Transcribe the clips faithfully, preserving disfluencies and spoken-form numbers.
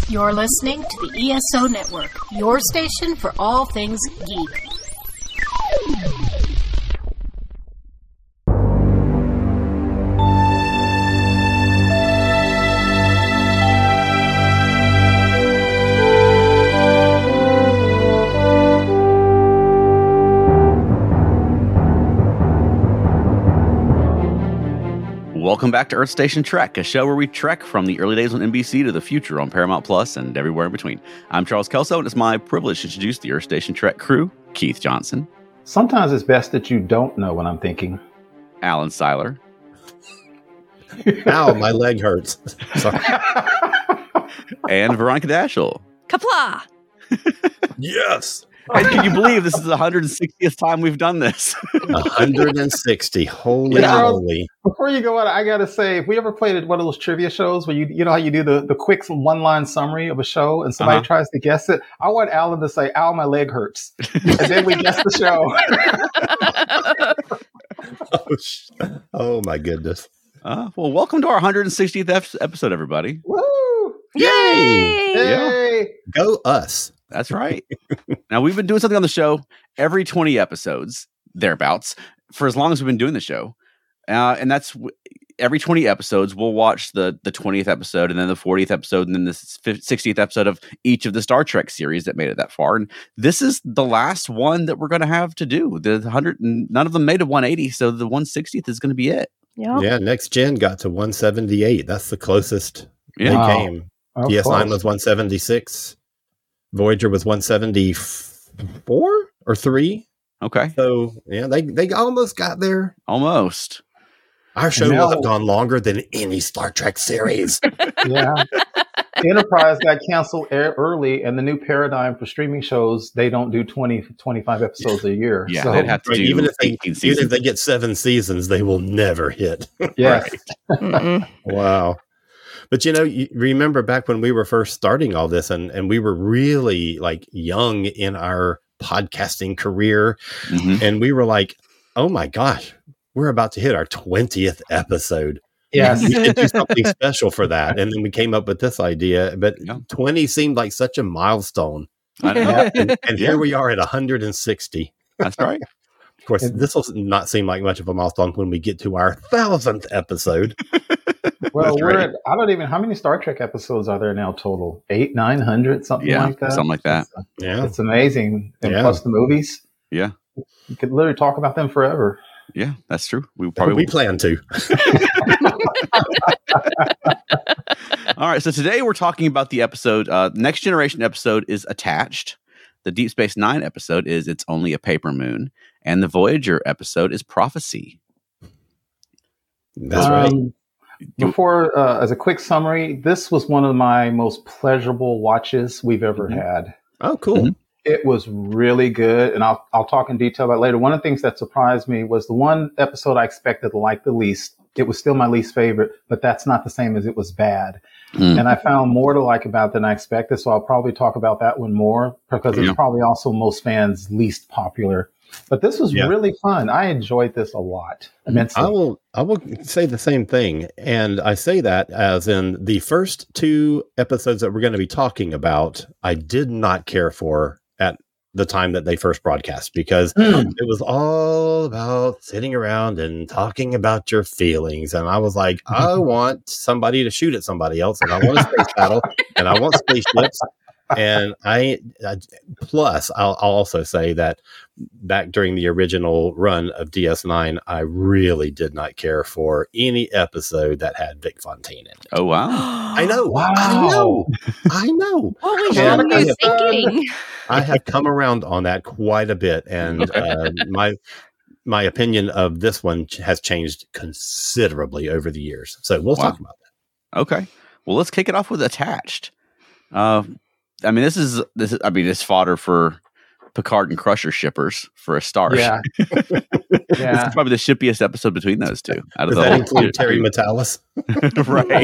You're listening to the E S O Network, your station for all things geek. Welcome back to Earth Station Trek, a show where we trek from the early days on N B C to the future on Paramount Plus and everywhere in between. I'm Charles Kelso, and it's my privilege to introduce the Earth Station Trek crew. Keith Johnson. Sometimes it's best that you don't know what I'm thinking. Alan Seiler. Ow, my leg hurts. Sorry. And Veronica Dashel. Kapla! Yes! And can you believe this is the one hundred sixtieth time we've done this? one hundred sixty. Holy Yeah. moly. Before you go out, I gotta say, if we ever played one of those trivia shows where you you know how you do the, the quick one-line summary of a show and somebody Uh-huh. tries to guess it, I want Alan to say, ow, my leg hurts. And then we guess the show. Oh, sh- oh my goodness. Uh, well, welcome to our one hundred sixtieth ep- episode, everybody. Woo! Yay! Yay! Go us. That's right. Now, we've been doing something on the show every twenty episodes, thereabouts, for as long as we've been doing the show. Uh, and that's w- every twenty episodes, we'll watch the, the twentieth episode, and then the fortieth episode, and then the sixtieth episode of each of the Star Trek series that made it that far. And this is the last one that we're going to have to do. The one hundred, none of them made a one eighty, so the one sixtieth is going to be it. Yep. Yeah, next gen got to one seventy-eight. That's the closest Yeah. they Wow. came. Of D S nine course. was one seventy-six. Voyager was one seventy-four or three. Okay. So, yeah, they, they almost got there. Almost. Our show Now- will have gone longer than any Star Trek series. Yeah. Enterprise got canceled e- early, and the new paradigm for streaming shows, they don't do twenty, twenty-five episodes a year. Yeah, So, they'd have to Right, do even if they eighteen even seasons. if they get seven seasons, they will never hit. yes. Mm-mm. Wow. But you know, you remember back when we were first starting all this and, and we were really like young in our podcasting career. Mhm. And we were like, oh my gosh, we're about to hit our twentieth episode. Yes. We should do something special for that. And then we came up with this idea, but Yeah. twenty seemed like such a milestone. I don't know. Yeah. And, and Yeah. here we are at one hundred sixty. That's right. Of course, And- this will not seem like much of a milestone when we get to our thousandth episode. Well, That's we're right. at, I don't even, how many Star Trek episodes are there now total? Eight, nine hundred, something Yeah, like that? something like that. It's, Yeah. it's amazing. And Yeah. plus the movies. Yeah. You could literally talk about them forever. Yeah, that's true. We Probably probably we plan to. All right, so today we're talking about the episode. Uh, Next Generation episode is Attached. The Deep Space Nine episode is It's Only a Paper Moon. And the Voyager episode is Prophecy. That's right. Um, Before, uh, as a quick summary, this was one of my most pleasurable watches we've ever Mhm. had. Oh, cool. Mhm. It was really good, and I'll I'll talk in detail about it later. One of the things that surprised me was the one episode I expected to like the least. It was still my least favorite, but that's not the same as it was bad. Mm. And I found more to like about it than I expected, so I'll probably talk about that one more because it's Yeah. probably also most fans' least popular. But this was Yeah. really fun. I enjoyed this a lot immensely. I will I will say the same thing. And I say that as in the first two episodes that we're going to be talking about, I did not care for at the time that they first broadcast because Mm. it was all about sitting around and talking about your feelings. And I was like, I want somebody to shoot at somebody else, and I want a space battle, and I want spaceships. And I, I plus I'll, I'll also say that back during the original run of D S nine, I really did not care for any episode that had Vic Fontaine in it. Oh, wow. I know, Wow. I know, I know. What was Yeah, wrong I you have- thinking? I have come around on that quite a bit, and uh, my my opinion of this one ch- has changed considerably over the years. So we'll Wow. talk about that. Okay. Well, let's kick it off with Attached. Uh, I mean, this is, this is, I mean, it's fodder for Picard and Crusher shippers for a start. Yeah. This Yeah. is probably the shippiest episode between those two. Out of Does the that whole include Terry Metalis? right.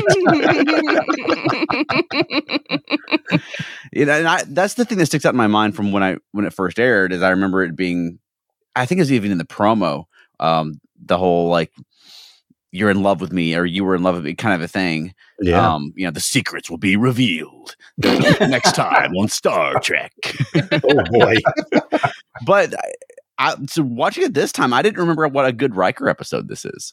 You know, and I, that's the thing that sticks out in my mind from when I when it first aired. Is I remember it being, I think it was even in the promo, um, the whole like you're in love with me or you were in love with me kind of a thing. Yeah. Um, you know, the secrets will be revealed next time on Star Trek. Oh boy. But I, I, so watching it this time, I didn't remember what a good Riker episode this is.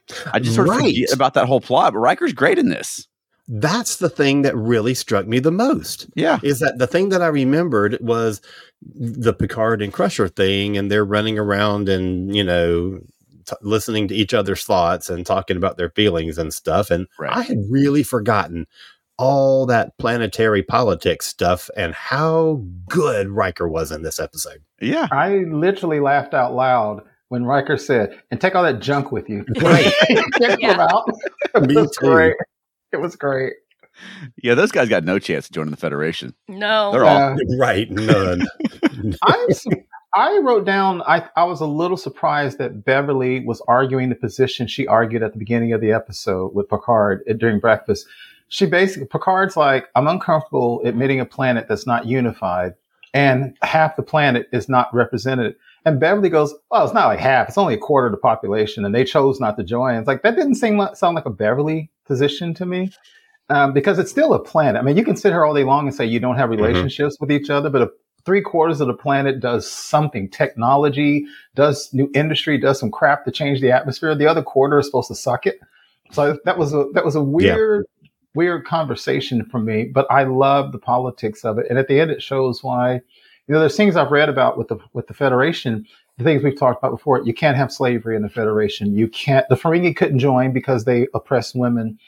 I just sort of Right. forget about that whole plot, but Riker's great in this. That's the thing that really struck me the most. Yeah. Is that the thing that I remembered was the Picard and Crusher thing, and they're running around and, you know, t- listening to each other's thoughts and talking about their feelings and stuff. And Right. I had really forgotten all that planetary politics stuff and how good Riker was in this episode. Yeah. I literally laughed out loud when Riker said, "And take all that junk with you." Right. Check Yeah. them out. It Me was too. great. It was great. Yeah, those guys got no chance of joining the Federation. No. They're all Uh, Right. None. I'm, su- I wrote down, I, I was a little surprised that Beverly was arguing the position she argued at the beginning of the episode with Picard uh, during breakfast. She basically, Picard's like, I'm uncomfortable admitting a planet that's not unified and half the planet is not represented. And Beverly goes, well, it's not like half. It's only a quarter of the population and they chose not to join. It's like, that didn't seem like, sound like a Beverly position to me. Um, because it's still a planet. I mean, you can sit here all day long and say you don't have relationships mm-hmm. with each other, but if three quarters of the planet does something, technology, does new industry, does some crap to change the atmosphere, the other quarter is supposed to suck it. So that was a, that was a weird, yeah. weird conversation for me, but I love the politics of it. And at the end, it shows why, you know, there's things I've read about with the, with the Federation, the things we've talked about before. You can't have slavery in the Federation. You can't, the Ferengi couldn't join because they oppressed women.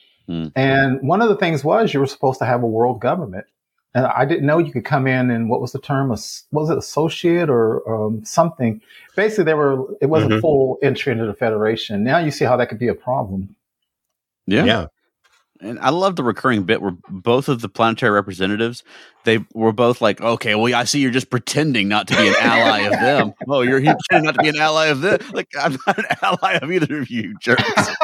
And one of the things was you were supposed to have a world government. And I didn't know you could come in and what was the term? What was it, associate or um, something? Basically, they were. It wasn't mm-hmm. full entry into the Federation. Now you see how that could be a problem. Yeah. Yeah. And I love the recurring bit where both of the planetary representatives, they were both like, okay, well, I see you're just pretending not to be an ally of them. Oh, you're pretending not to be an ally of them. Like, I'm not an ally of either of you, jerks.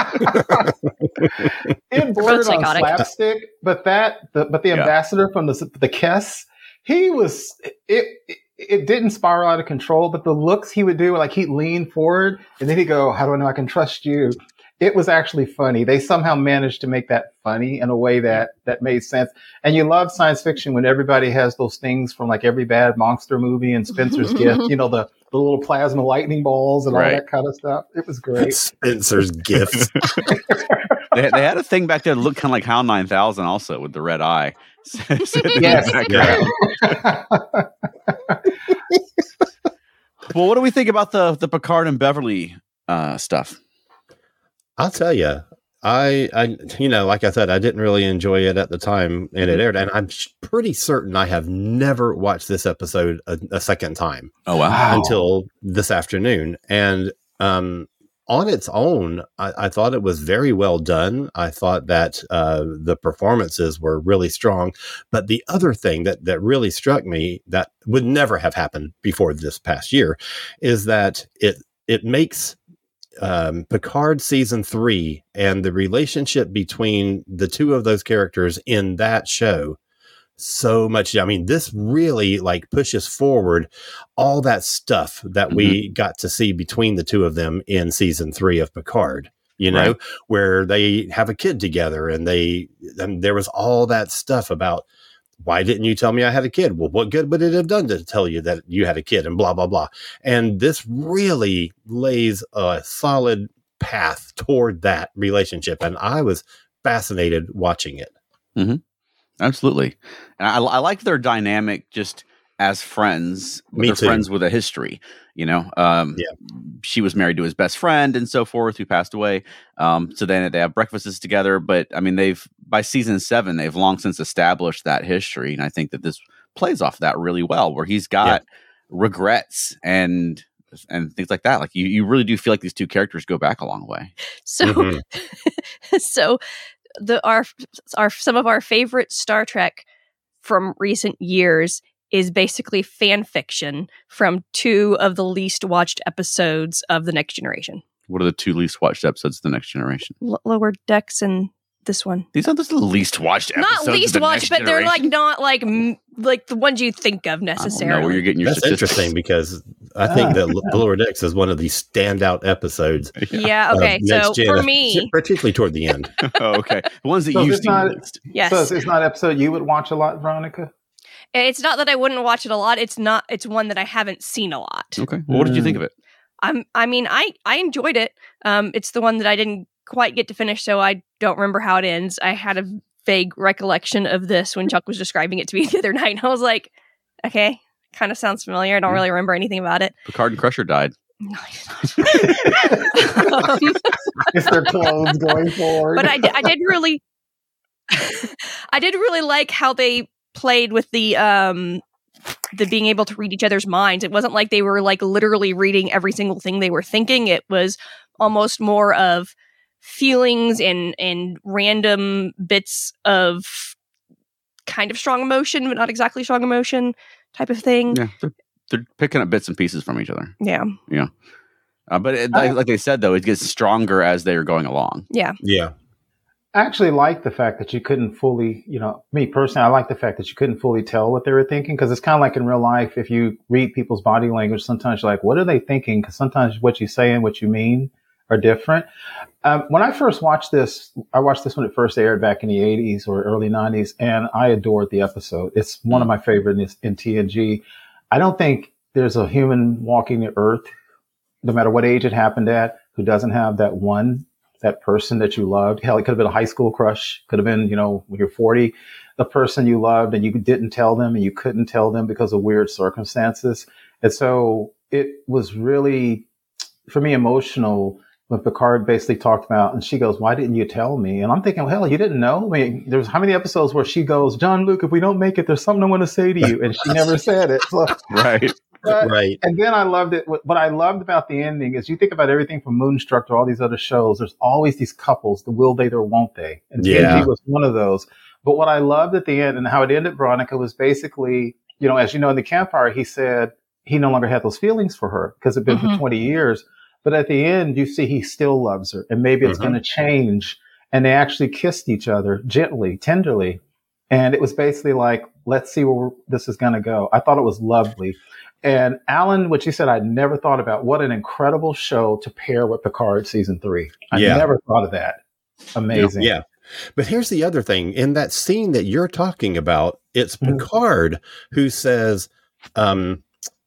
It bordered on slapstick, but that, the, but the yeah. ambassador from the the Kess, he was, it, it it didn't spiral out of control, but the looks he would do, like he'd lean forward and then he'd go, how do I know I can trust you? It was actually funny. They somehow managed to make that funny in a way that, that made sense. And you love science fiction when everybody has those things from like every bad monster movie and Spencer's Gift, you know, the, the little plasma lightning balls and right. all that kind of stuff. It was great. Spencer's Gift. they, they had a thing back there that looked kind of like HAL nine thousand also with the red eye. Yes. Well, what do we think about the, the Picard and Beverly uh, stuff? I'll tell you, I, I, you know, like I said, I didn't really enjoy it at the time and it aired, and I'm pretty certain I have never watched this episode a, a second time. Oh wow! Until this afternoon, and um, on its own, I, I thought it was very well done. I thought that uh, the performances were really strong. But the other thing that that really struck me that would never have happened before this past year is that it it makes Um, Picard season three and the relationship between the two of those characters in that show so much. I mean, this really like pushes forward all that stuff that mm-hmm. we got to see between the two of them in season three of Picard, you know, right. where they have a kid together and they, and there was all that stuff about, why didn't you tell me I had a kid? Well, what good would it have done to tell you that you had a kid and blah, blah, blah. And this really lays a solid path toward that relationship. And I was fascinated watching it. Mm-hmm. Absolutely. And I, I like their dynamic just as friends. Me they're too. Friends with a history, you know? Um, yeah. She was married to his best friend and so forth, who passed away. Um, so then they have breakfasts together. But I mean, they've, by season seven, they've long since established that history. And I think that this plays off that really well, where he's got yeah. regrets and and things like that. Like you, you really do feel like these two characters go back a long way. So, mm-hmm. so the our our some of our favorite Star Trek from recent years is basically fan fiction from two of the least watched episodes of The Next Generation. What are the two least watched episodes of The Next Generation? L- Lower Decks and this one. These are the least watched episodes. Not least of the watched, Next but they're Generation. like not like m- like the ones you think of necessarily. I don't know where you're getting your That's statistics. interesting because I think Ah. that L- Lower Decks is one of the standout episodes. Yeah. of Okay. So Next Gen, for me, particularly toward the end. Oh, okay. The ones that So you've it's seen not- at least. yes, So it's, it's not an episode you would watch a lot, Veronica? it's not that I wouldn't watch it a lot. It's not. It's one that I haven't seen a lot. Okay. Well, what did you think of it? I'm. I mean, I I enjoyed it. Um, it's the one that I didn't quite get to finish, so I don't remember how it ends. I had a vague recollection of this when Chuck was describing it to me the other night, and I was like, okay, kind of sounds familiar. I don't Yeah. really remember anything about it. Picard and Crusher died. No, he's not. Um, It's their clothes going forward. but I, di- I did really, I did really like how they played with the um the being able to read each other's minds. It wasn't like they were like literally reading every single thing they were thinking. It was almost more of feelings and and random bits of kind of strong emotion, but not exactly strong emotion type of thing. Yeah. They're, they're picking up bits and pieces from each other. Yeah, Uh, but it, like, like they said, though, it gets stronger as they're going along. yeah. Yeah. I actually like the fact that you couldn't fully, you know, me personally, I like the fact that you couldn't fully tell what they were thinking, because it's kind of like in real life. If you read people's body language, sometimes you're like, what are they thinking? Because sometimes what you say and what you mean are different. Um, when I first watched this, I watched this when it first aired back in the eighties or early nineties, and I adored the episode. It's one of my favorite in, in T N G. I don't think there's a human walking the earth, no matter what age it happened at, who doesn't have that one, that person that you loved. Hell, it could have been a high school crush. Could have been, you know, when you're forty, the person you loved and you didn't tell them and you couldn't tell them because of weird circumstances. And so it was really, for me, emotional when Picard basically talked about, and she goes, why didn't you tell me? And I'm thinking, well, hell, you didn't know? I mean, there's how many episodes where she goes, John Luke, if we don't make it, there's something I want to say to you. And she never said it. So, Right. but- Right. and then I loved it. What what I loved about the ending is you think about everything from Moonstruck to all these other shows. There's always these couples, the will they or won't they? And Yeah. T N G was one of those. But what I loved at the end and how it ended, Veronica, was basically, you know, as you know, in the campfire, he said he no longer had those feelings for her because it'd been Mhm. for twenty years. But at the end, you see he still loves her, and maybe it's Mhm. going to change. And they actually kissed each other gently, tenderly. And it was basically like, let's see where this is going to go. I thought it was lovely. And Alan, what you said, I never thought about. What an incredible show to pair with Picard season three. I Yeah. never thought of that. Amazing. Yeah. But here's the other thing. In that scene that you're talking about, it's Mhm. Picard who says, um,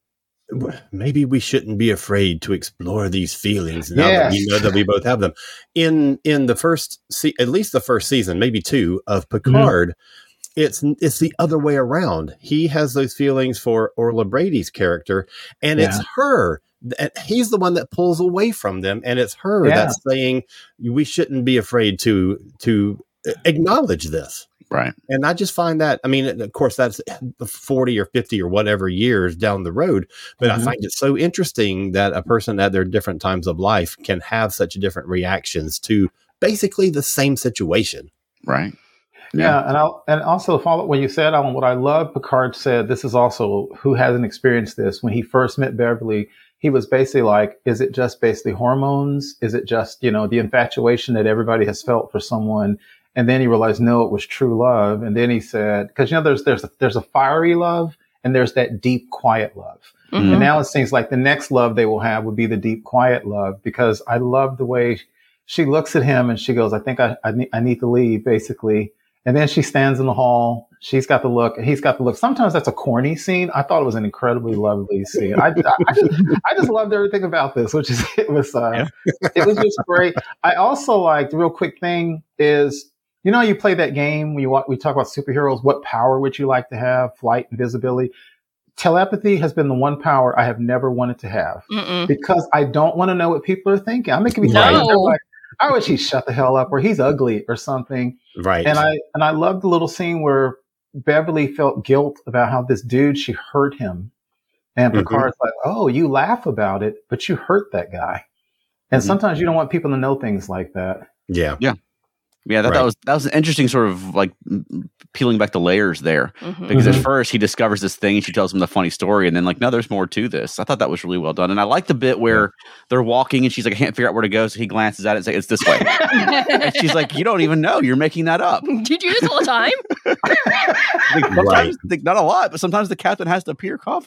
w- maybe we shouldn't be afraid to explore these feelings now that we Yes. know that we both have them. In in the first, se- at least the first season, maybe two of Picard, it's it's the other way around. He has those feelings for Orla Brady's character, and it's Yeah. her. And he's the one that pulls away from them, and it's her Yeah. that's saying we shouldn't be afraid to to acknowledge this. Right. And I just find that, I mean, of course, that's forty or fifty or whatever years down the road. But Mhm. I find it so interesting that a person at their different times of life can have such different reactions to basically the same situation. Right. Yeah, and I'll and also follow what you said, Alan. What I love, Picard said, this is also who hasn't experienced this. When he first met Beverly, he was basically like, is it just basically hormones? Is it just, you know, the infatuation that everybody has felt for someone? And then he realized, no, it was true love. And then he said, because, you know, there's there's a, there's a fiery love and there's that deep, quiet love. Mhm. And now it seems like the next love they will have would be the deep, quiet love, because I love the way she looks at him and she goes, I think I, I, need, I need to leave, basically. And then she stands in the hall. She's got the look and he's got the look. Sometimes that's a corny scene. I thought it was an incredibly lovely scene. I, I, just, I just loved everything about this, which is, it was, uh, Yeah. it was just great. I also like, the real quick thing is, you know, you play that game when you want, we talk about superheroes. What power would you like to have? Flight, invisibility. Telepathy has been the one power I have never wanted to have, Mm-mm. because I don't want to know what people are thinking. I'm making me No. tired. I'm like, I wish he'd shut the hell up, or he's ugly or something. Right. And I and I love the little scene where Beverly felt guilt about how this dude, she hurt him. And Mhm. Picard's like, oh, you laugh about it, but you hurt that guy. And Mhm. sometimes you don't want people to know things like that. yeah. Yeah, that, Right. that was that was an interesting sort of like m- peeling back the layers there. Mhm. Because Mhm. at first he discovers this thing, she tells him the funny story, and then like, no, there's more to this. I thought that was really well done, and I like the bit where they're walking and she's like, I can't figure out where to go, so he glances at it and says, it's this way. And she's like, you don't even know, you're making that up. Did you do this all the time? Like, sometimes, like, not a lot, but sometimes the captain has to appear confident.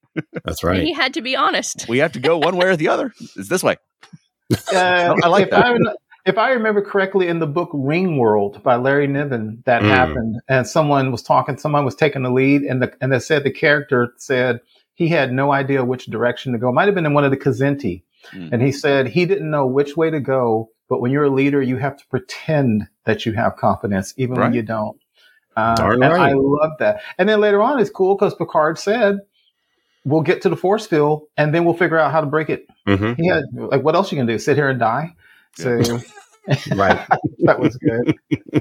That's And right. he had to be honest. We have to go one way or the other. It's this way. Uh, I like if that. I, if I remember correctly, in the book Ringworld by Larry Niven, that Mm. happened, and someone was talking, someone was taking the lead, and the and they said the character said he had no idea which direction to go. It might have been in one of the Kazenti, Mm. and he said he didn't know which way to go. But when you're a leader, you have to pretend that you have confidence, even Right. when you don't. Uh, Darn and right. I love that. And then later on, it's cool because Picard said, "We'll get to the force field, and then we'll figure out how to break it." hmm He had like, what else you gonna do? Sit here and die? So Right. that was good.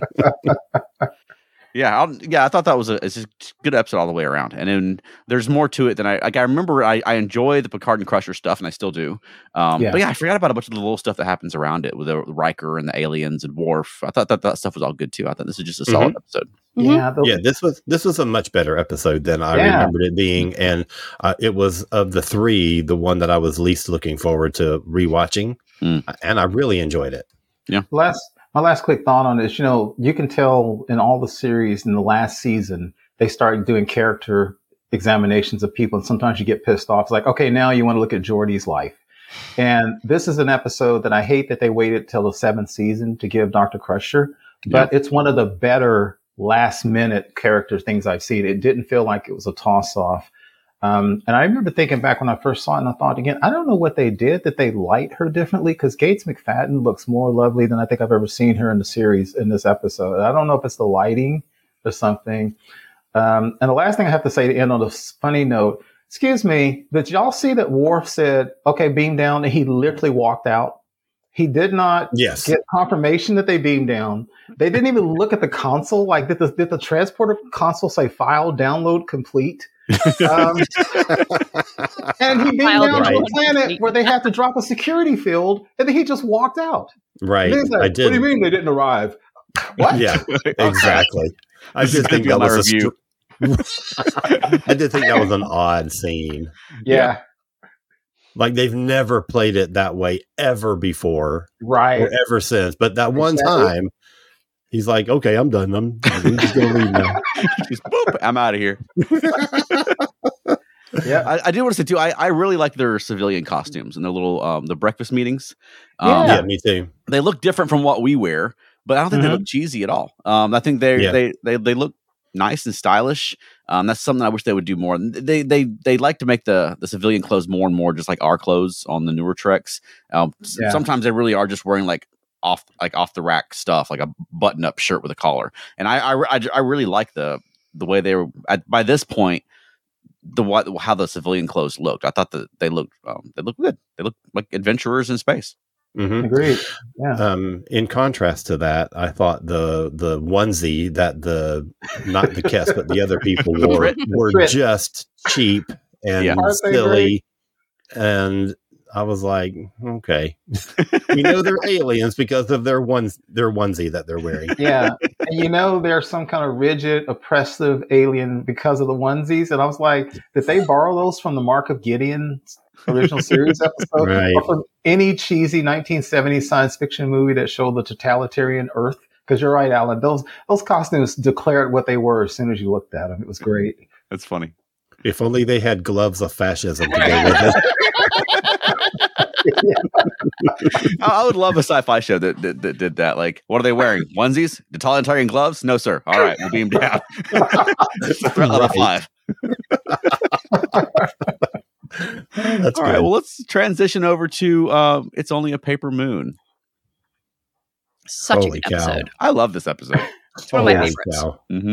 Yeah, I'll, yeah, I thought that was a, it's a good episode all the way around, and then there's more to it than I like. I remember I, I enjoy the Picard and Crusher stuff, and I still do. Um, Yeah. But yeah, I forgot about a bunch of the little stuff that happens around it with the Riker and the aliens and Worf. I thought that that stuff was all good too. I thought this is just a solid episode. Mhm. Yeah, the, Yeah, this was this was a much better episode than I Yeah. remembered it being, and uh, it was of the three the one that I was least looking forward to rewatching, Mm. and I really enjoyed it. last my last quick thought on this. You know, you can tell in all the series in the last season they start doing character examinations of people, and sometimes you get pissed off. It's like, okay, now you want to look at Geordi's life. And this is an episode that I hate that they waited till the seventh season to give Doctor Crusher, but it's one of the better last minute character things I've seen. It didn't feel like it was a toss off. Um, and I remember thinking back when I first saw it, and I thought again, I don't know what they did that they light her differently, because Gates McFadden looks more lovely than I think I've ever seen her in the series in this episode. I don't know if it's the lighting or something. Um, and the last thing I have to say to end on a funny note, excuse me, did y'all see that Worf said, okay, beam down, and he literally walked out? He did not Yes. get confirmation that they beamed down. They didn't even look at the console. Like, did the, did the transporter console say file download complete? Um, and he beamed File down to download a planet complete. where they had to drop a security field, and then he just walked out. Right. And he's like, I what do you did. mean they didn't arrive? What? Yeah, exactly. I This is did gonna think be that on my was a review. str- I did think that was an odd scene. Yeah, Like they've never played it that way ever before right. or ever since. But that one Exactly. time, he's like, "Okay, I'm done. I'm, I'm just gonna leave now." Just boop, I'm out of here. Yeah. I, I did want to say too. I, I really like their civilian costumes and their little um the breakfast meetings. Um, Yeah. Yeah, me too. They look different from what we wear, but I don't think Mhm. they look cheesy at all. Um, I think they Yeah. they they they look nice and stylish. Um, that's something I wish they would do more. They they they like to make the the civilian clothes more and more just like our clothes on the newer Treks. Um, s- Yeah. Sometimes they really are just wearing like off like off the rack stuff, like a button up shirt with a collar. And I I, I, I really like the the way they were at, by this point. The what how the civilian clothes looked. I thought that they looked um, they looked good. They looked like adventurers in space. hmm Agreed. Yeah. Um, in contrast to that, I thought the the onesie that the not the Kess but the other people The wore Brit. were Brit. just cheap and Yeah. Aren't they silly, and I was like, okay, we know they're aliens because of their one their onesie that they're wearing. Yeah. And you know, there's some kind of rigid, oppressive alien because of the onesies. And I was like, did they borrow those from the Mark of Gideon original series episode? Right. Or from any cheesy nineteen seventies science fiction movie that showed the totalitarian Earth? Because you're right, Alan. Those those costumes declared what they were as soon as you looked at them. It was great. That's funny. If only they had gloves of fascism to go with it. I, I would love a sci-fi show that, that that did that. Like, what are they wearing? Onesies? Totalitarian gloves? No, sir. All right, we'll beam down. Threat level Right. five. That's All good. right. Well, let's transition over to um, "It's Only a Paper Moon." Such Holy a good cow. episode. I love this episode. It's one of my Holy favorites. Cow. Mm-hmm.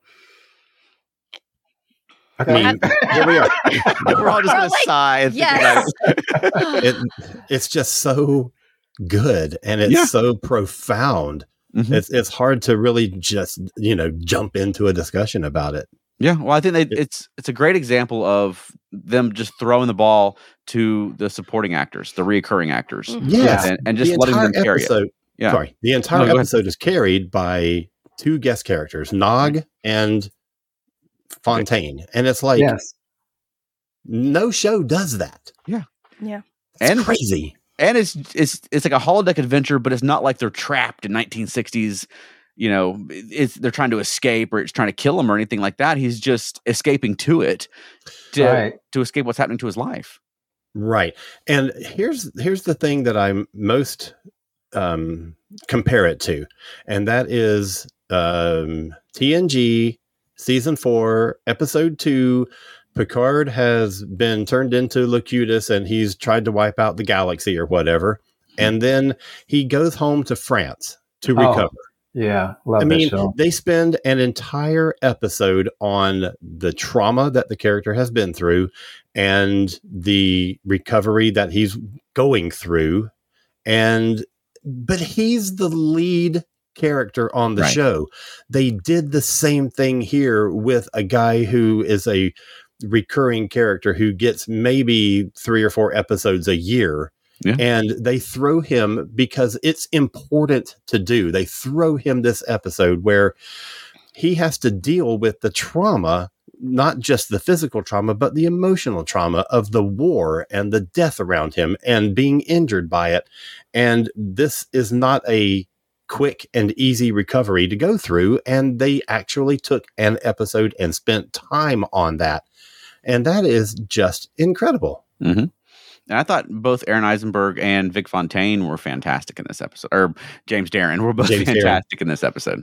I Okay. mean, here we are. We're all just We're gonna like, sigh. And think yes. about it. it, it's just so good and it's Yeah. so profound. Mhm. It's it's hard to really just you know jump into a discussion about it. Yeah, well, I think they, it's it's a great example of them just throwing the ball to the supporting actors, the reoccurring actors, Mhm. Yes, and, and just the letting them entire carry it. episode. Yeah. Sorry, the entire No, go ahead. episode is carried by two guest characters, Nog and Fontaine, and it's like Yes. no show does that. Yeah. It's And- crazy. And it's it's it's like a holodeck adventure, but it's not like they're trapped in nineteen sixties you know, it's they're trying to escape or it's trying to kill him or anything like that. He's just escaping to it to Right. to escape what's happening to his life. Right. And here's here's the thing that I'm most um, compare it to, and that is um, T N G season four, episode two. Picard has been turned into Locutus, and he's tried to wipe out the galaxy or whatever. And then he goes home to France to Oh, recover. Yeah, love I that mean, show. they spend an entire episode on the trauma that the character has been through and the recovery that he's going through. And, but he's the lead character on the Right. show. They did the same thing here with a guy who is a recurring character who gets maybe three or four episodes a year. Yeah. And they throw him because it's important to do. They throw him this episode where he has to deal with the trauma, not just the physical trauma, but the emotional trauma of the war and the death around him and being injured by it. And this is not a quick and easy recovery to go through. And they actually took an episode and spent time on that. And that is just incredible. Mm-hmm. And I thought both Aaron Eisenberg and Vic Fontaine were fantastic in this episode, or James Darren were both James Darren. fantastic in this episode.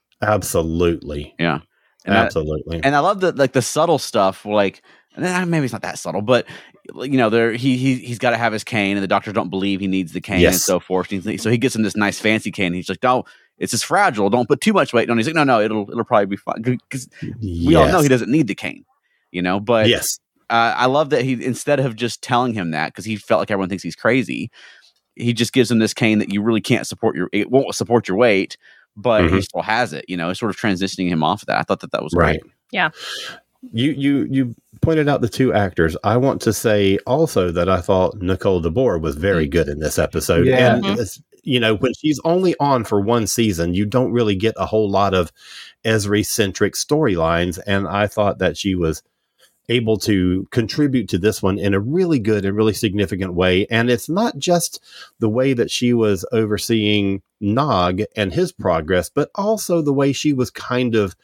Absolutely. Yeah, and I, Absolutely. and I love the like the subtle stuff. Like eh, maybe it's not that subtle, but you know, there he he he's got to have his cane, and the doctors don't believe he needs the cane, Yes. and so forth. And he's- so he gets him this nice fancy cane. And he's like, "No, it's just fragile. Don't put too much weight on." it." He's like, "No, no, it'll it'll probably be fine." Because we all know he doesn't need the cane, you know. But Yes. uh, I love that he, instead of just telling him that, because he felt like everyone thinks he's crazy, he just gives him this cane that you really can't support your, it won't support your weight, but he Mhm. still has it. You know, it's sort of transitioning him off of that. I thought that that was Right. great. Yeah. You you you pointed out the two actors. I want to say also that I thought Nicole DeBoer was very good in this episode. Yeah. And Mhm. it's, you know, when she's only on for one season, you don't really get a whole lot of Ezri-centric storylines. And I thought that she was able to contribute to this one in a really good and really significant way. And it's not just the way that she was overseeing Nog and his progress, but also the way she was kind of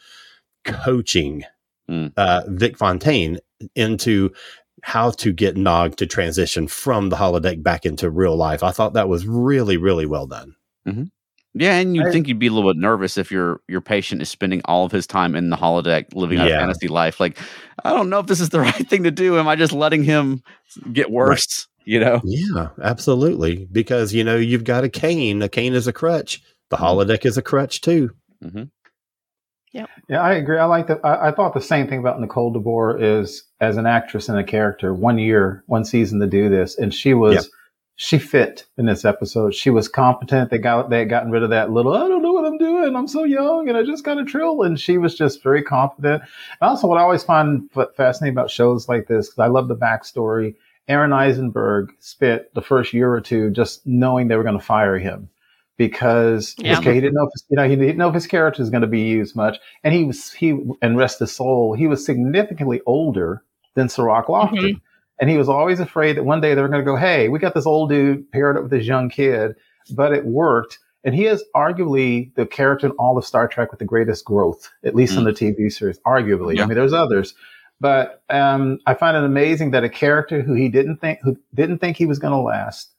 coaching Mm. uh, Vic Fontaine into how to get Nog to transition from the holodeck back into real life. I thought that was really, really well done. Yeah, and you'd I- think you'd be a little bit nervous if your your patient is spending all of his time in the holodeck living out a Yeah. fantasy life. Like, I don't know if this is the right thing to do. Am I just letting him get worse? You know? Yeah, absolutely. Because, you know, you've got a cane. A cane is a crutch. The Mhm. holodeck is a crutch too. Mm-hmm. Yeah, I agree. I like that. I, I thought the same thing about Nicole DeBoer is as an actress and a character. One year, one season to do this, and she was Yep. she fit in this episode. She was competent. They got they had gotten rid of that little I don't know what I'm doing. I'm so young and I just got to trill. And she was just very confident. And also, what I always find f- fascinating about shows like this, because I love the backstory. Aaron Eisenberg spent the first year or two just knowing they were going to fire him. Because Yeah. okay, he didn't know if his, you know he didn't know if his character was going to be used much, and he was he and rest his soul, he was significantly older than Sirach Lofton, Mhm. and he was always afraid that one day they were going to go, "Hey, we got this old dude paired up with this young kid," but it worked, and he is arguably the character in all of Star Trek with the greatest growth, at least in the T V series, arguably. Yeah. I mean, there's others, but um, I find it amazing that a character who he didn't think who didn't think he was going to last.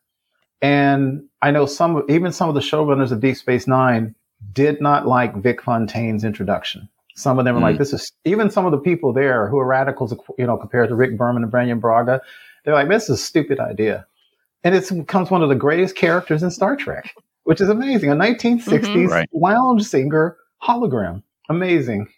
And I know some, even some of the showrunners of Deep Space Nine did not like Vic Fontaine's introduction. Some of them were Mm. like, this is, even some of the people there who are radicals, you know, compared to Rick Berman and Branyan Braga, they're like, this is a stupid idea. And it becomes one of the greatest characters in Star Trek, which is amazing. A nineteen sixties Right. lounge singer hologram. Amazing.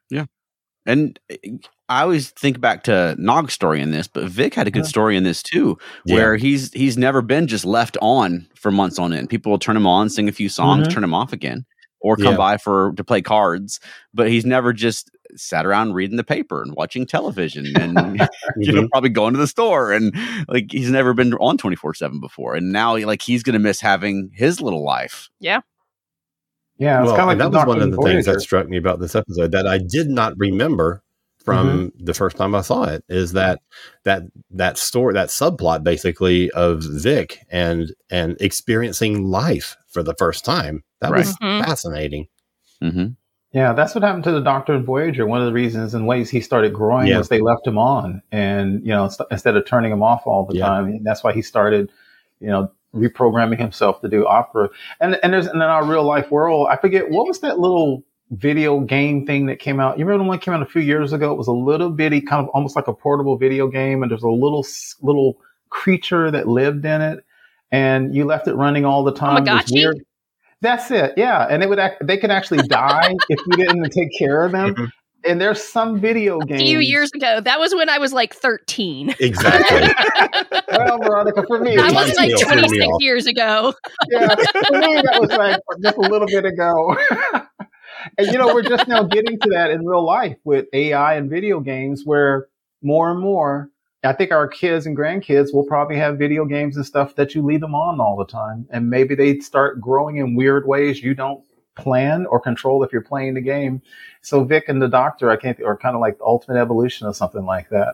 And I always think back to Nog's story in this, but Vic had a good Yeah. story in this too, Yeah. where he's he's never been just left on for months on end. People will turn him on, sing a few songs, Mhm. turn him off again, or come Yeah. by for to play cards. But he's never just sat around reading the paper and watching television and you know, Mhm. probably going to the store, and like he's never been on twenty-four seven before. And now like he's gonna miss having his little life. Yeah. It's Well, kind of like and that the was one Doctor of the things Voyager. that struck me about this episode that I did not remember from the first time I saw it is that that that story, that subplot basically of Vic and and experiencing life for the first time. That was Right. Mhm. fascinating. Mm-hmm. Yeah, that's what happened to the Doctor in Voyager. One of the reasons and ways he started growing Yeah. was they left him on, and you know, inst- instead of turning him off all the Yeah. time, and that's why he started, you know, reprogramming himself to do opera. And and there's and in our real life world, I forget what was that little video game thing that came out. You remember the one that came out a few years ago? It was a little bitty, kind of almost like a portable video game, and there's a little s- little creature that lived in it, and you left it running all the time. It was Tamagotchi? weird. That's it, yeah. And it would act, they could actually die if you didn't take care of them. And there's some video A games. few years ago. That was when I was like thirteen. Exactly. Well, Veronica, for me, That it was was like still threw me twenty-six off. years ago. yeah, for me, that was like just a little bit ago. And you know, we're just now getting to that in real life with A I and video games, where more and more, I think our kids and grandkids will probably have video games and stuff that you leave them on all the time, and maybe they start growing in weird ways you don't plan or control if you're playing the game. So Vic and the Doctor, I can't, are kind of like the ultimate evolution of something like that.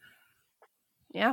Yeah.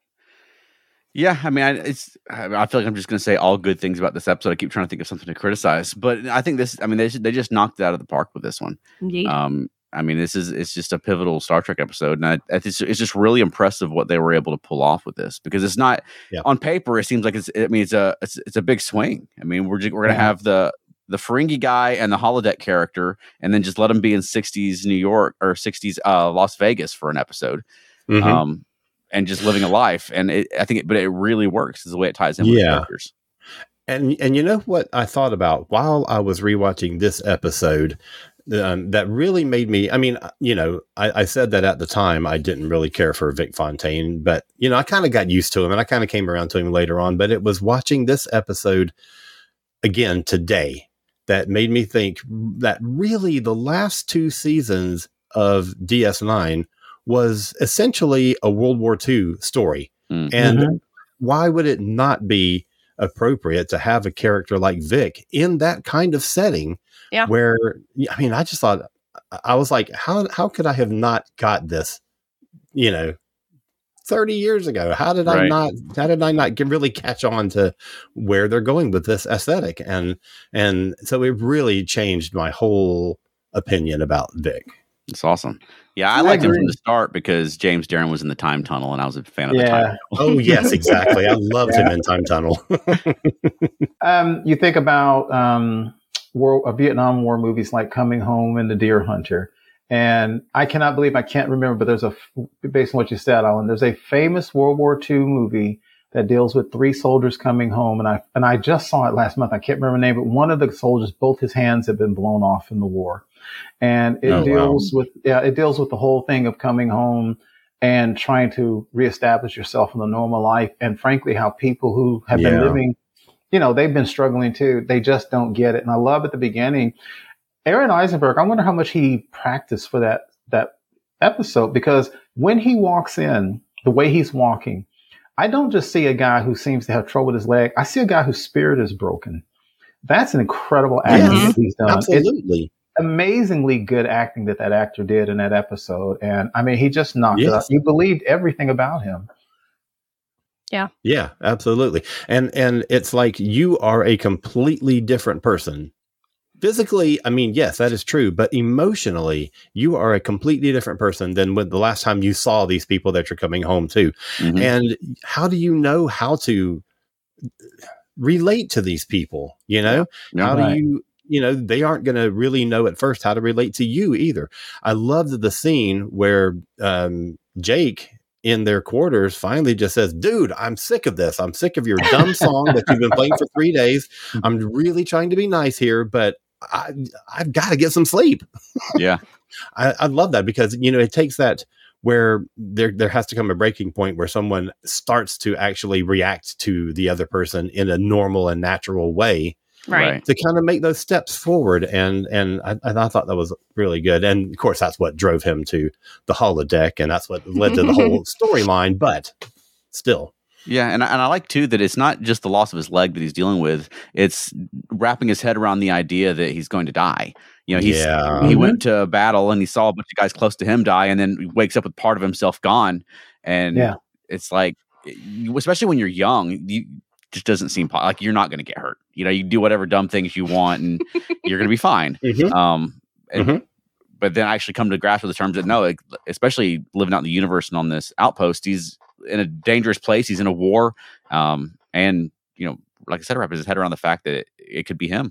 Yeah, I mean, I, it's. I feel like I'm just going to say all good things about this episode. I keep trying to think of something to criticize, but I think this. I mean, they they just knocked it out of the park with this one. Indeed. Um, I mean, this is it's just a pivotal Star Trek episode, and I, it's, it's just really impressive what they were able to pull off with this, because it's not Yeah. on paper. It seems like it's. I mean, it's a it's, it's a big swing. I mean, we're just, we're going to Yeah. have the the Ferengi guy and the holodeck character, and then just let them be in sixties New York or sixties uh, Las Vegas for an episode. Mhm. Um, and just living a life, and it, I think, it, but it really works is the way it ties in with the Yeah. characters. And and you know what I thought about while I was rewatching this episode, um, that really made me. I mean, you know, I, I said that at the time I didn't really care for Vic Fontaine, but you know, I kind of got used to him, and I kind of came around to him later on. But it was watching this episode again today that made me think that really the last two seasons of D S nine was essentially a World War Two story. Mm. And Mhm. why would it not be appropriate to have a character like Vic in that kind of setting? Yeah. Where, I mean, I just thought, I was like, how, how could I have not got this, you know, thirty years ago? How did I Right. not, how did I not get, really catch on to where they're going with this aesthetic? And, and so it really changed my whole opinion about Vic. It's awesome. Yeah, I I liked him agree. from the start because James Darren was in the time tunnel, and I was a fan of the Yeah. time tunnel. Oh yes, exactly. I loved him in Time Tunnel. Um, you think about um, war, uh, Vietnam War movies like Coming Home and The Deer Hunter. And I cannot believe, I can't remember, but there's a, based on what you said, Alan, there's a famous World War Two movie that deals with three soldiers coming home. And I, and I just saw it last month. I can't remember the name, but one of the soldiers, both his hands have been blown off in the war. And it Oh, wow. deals with, yeah, it deals with the whole thing of coming home and trying to reestablish yourself in a normal life. And frankly, how people who have been Yeah. living, you know, they've been struggling too. They just don't get it. And I love at the beginning, Aaron Eisenberg, I wonder how much he practiced for that, that episode, because when he walks in, the way he's walking, I don't just see a guy who seems to have trouble with his leg. I see a guy whose spirit is broken. That's an incredible acting Yes. that he's done. It's Absolutely. amazingly good acting that that actor did in that episode. And I mean, he just knocked it out. Yes. You believed everything about him. Yeah, absolutely. And and it's like you are a completely different person. Physically, I mean, yes, that is true, but emotionally, you are a completely different person than when the last time you saw these people that you're coming home to. Mhm. And how do you know how to relate to these people? You know, Yeah. how Right. do you, you know, they aren't going to really know at first how to relate to you either. I loved the scene where um, Jake in their quarters finally just says, dude, I'm sick of this. I'm sick of your dumb song that you've been playing for three days. I'm really trying to be nice here, but I, I've got to get some sleep. Yeah. I, I love that because, you know, it takes that where there there has to come a breaking point where someone starts to actually react to the other person in a normal and natural way Right. to kind of make those steps forward. And and I, and I thought that was really good. And of course, that's what drove him to the holodeck, and that's what led to the whole storyline. But still, Yeah, and I, and I like too that it's not just the loss of his leg that he's dealing with; it's wrapping his head around the idea that he's going to die. You know, he's Yeah. he Mhm. went to battle and he saw a bunch of guys close to him die, and then he wakes up with part of himself gone. And Yeah. it's like, you, especially when you're young, you just doesn't seem po- like you're not going to get hurt. You know, you do whatever dumb things you want, and you're going to be fine. Mhm. Um, and, Mhm. But then I actually come to grasp with the terms that no, like, especially living out in the universe and on this outpost, he's in a dangerous place. He's in a war, um, and you know, like I said, wrapping his head around the fact that it, it could be him.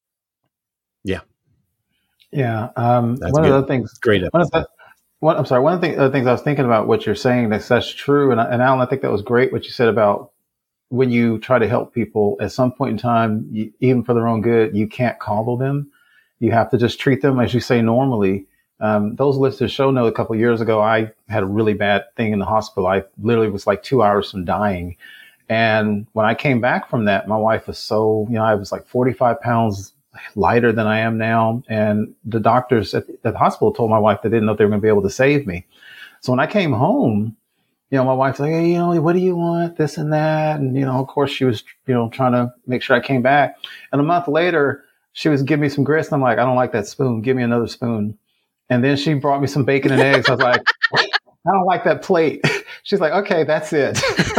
Yeah. Um, That's one good. of the things, Great one of episode. the, one, I'm sorry. One of the, thing, other things I was thinking about what you're saying that's that's true, and I- and Alan, I think that was great what you said about when you try to help people. At some point in time, you, even for their own good, you can't coddle them. You have to just treat them as you say normally. Um, those listeners show know a couple of years ago, I had a really bad thing in the hospital. I literally was like two hours from dying. And when I came back from that, my wife was so, you know, I was like forty-five pounds lighter than I am now. And the doctors at the, at the hospital told my wife they didn't know if they were going to be able to save me. So when I came home, you know, my wife's like, hey, you know, what do you want? This and that. And, you know, of course she was, you know, trying to make sure I came back. And a month later, she was giving me some grits. And I'm like, I don't like that spoon. Give me another spoon. And then she brought me some bacon and eggs. I was like, I don't like that plate. She's like, okay, that's it.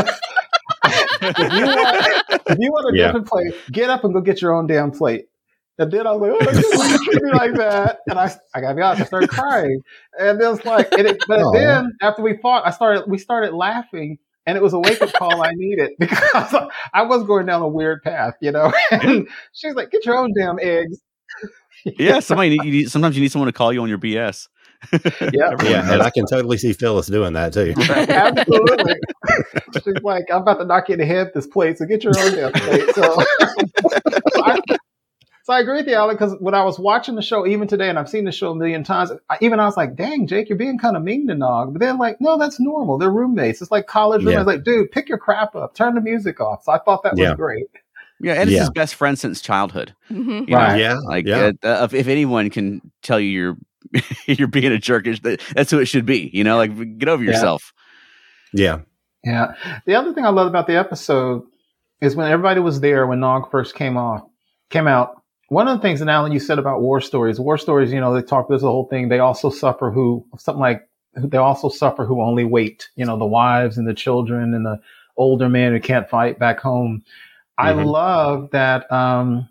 if, you want, if you want a Yeah. different plate, get up and go get your own damn plate. And then I was like, oh, you treat me like that. And I, I gotta be honest, I started crying. And it was like, and it, but Aw. then after we fought, I started, we started laughing. And it was a wake up call I needed because I was going down a weird path, you know. And she's like, get your own damn eggs. Yeah, somebody need, you need, sometimes you need someone to call you on your B S. Yeah. Everyone Yeah, does. and I can totally see Phyllis doing that too. Absolutely. She's like, I'm about to knock you in the head with this plate, so get your own damn plate. So, so, I, so I agree with you, Alec, because when I was watching the show, even today, and I've seen the show a million times, I, even I was like, dang, Jake, you're being kind of mean to Nog. But they're like, no, that's normal. They're roommates. It's like college roommates. Yeah. Like, dude, pick your crap up. Turn the music off. So I thought that was Yeah. great. Yeah, and it's Yeah. his best friend since childhood. Mhm. You know, Right. Yeah, like yeah. uh, uh, if, if anyone can tell you you're you're being a jerk, it's- that- that's who it should be. You know, like get over Yeah. yourself. Yeah. Yeah. The other thing I love about the episode is when everybody was there when Nog first came off, came out. One of the things that Alan you said about war stories, war stories, you know, they talk. There's a whole thing. They also suffer who something like they also suffer who only wait. You know, the wives and the children and the older men who can't fight back home. I Mhm. love that. Um,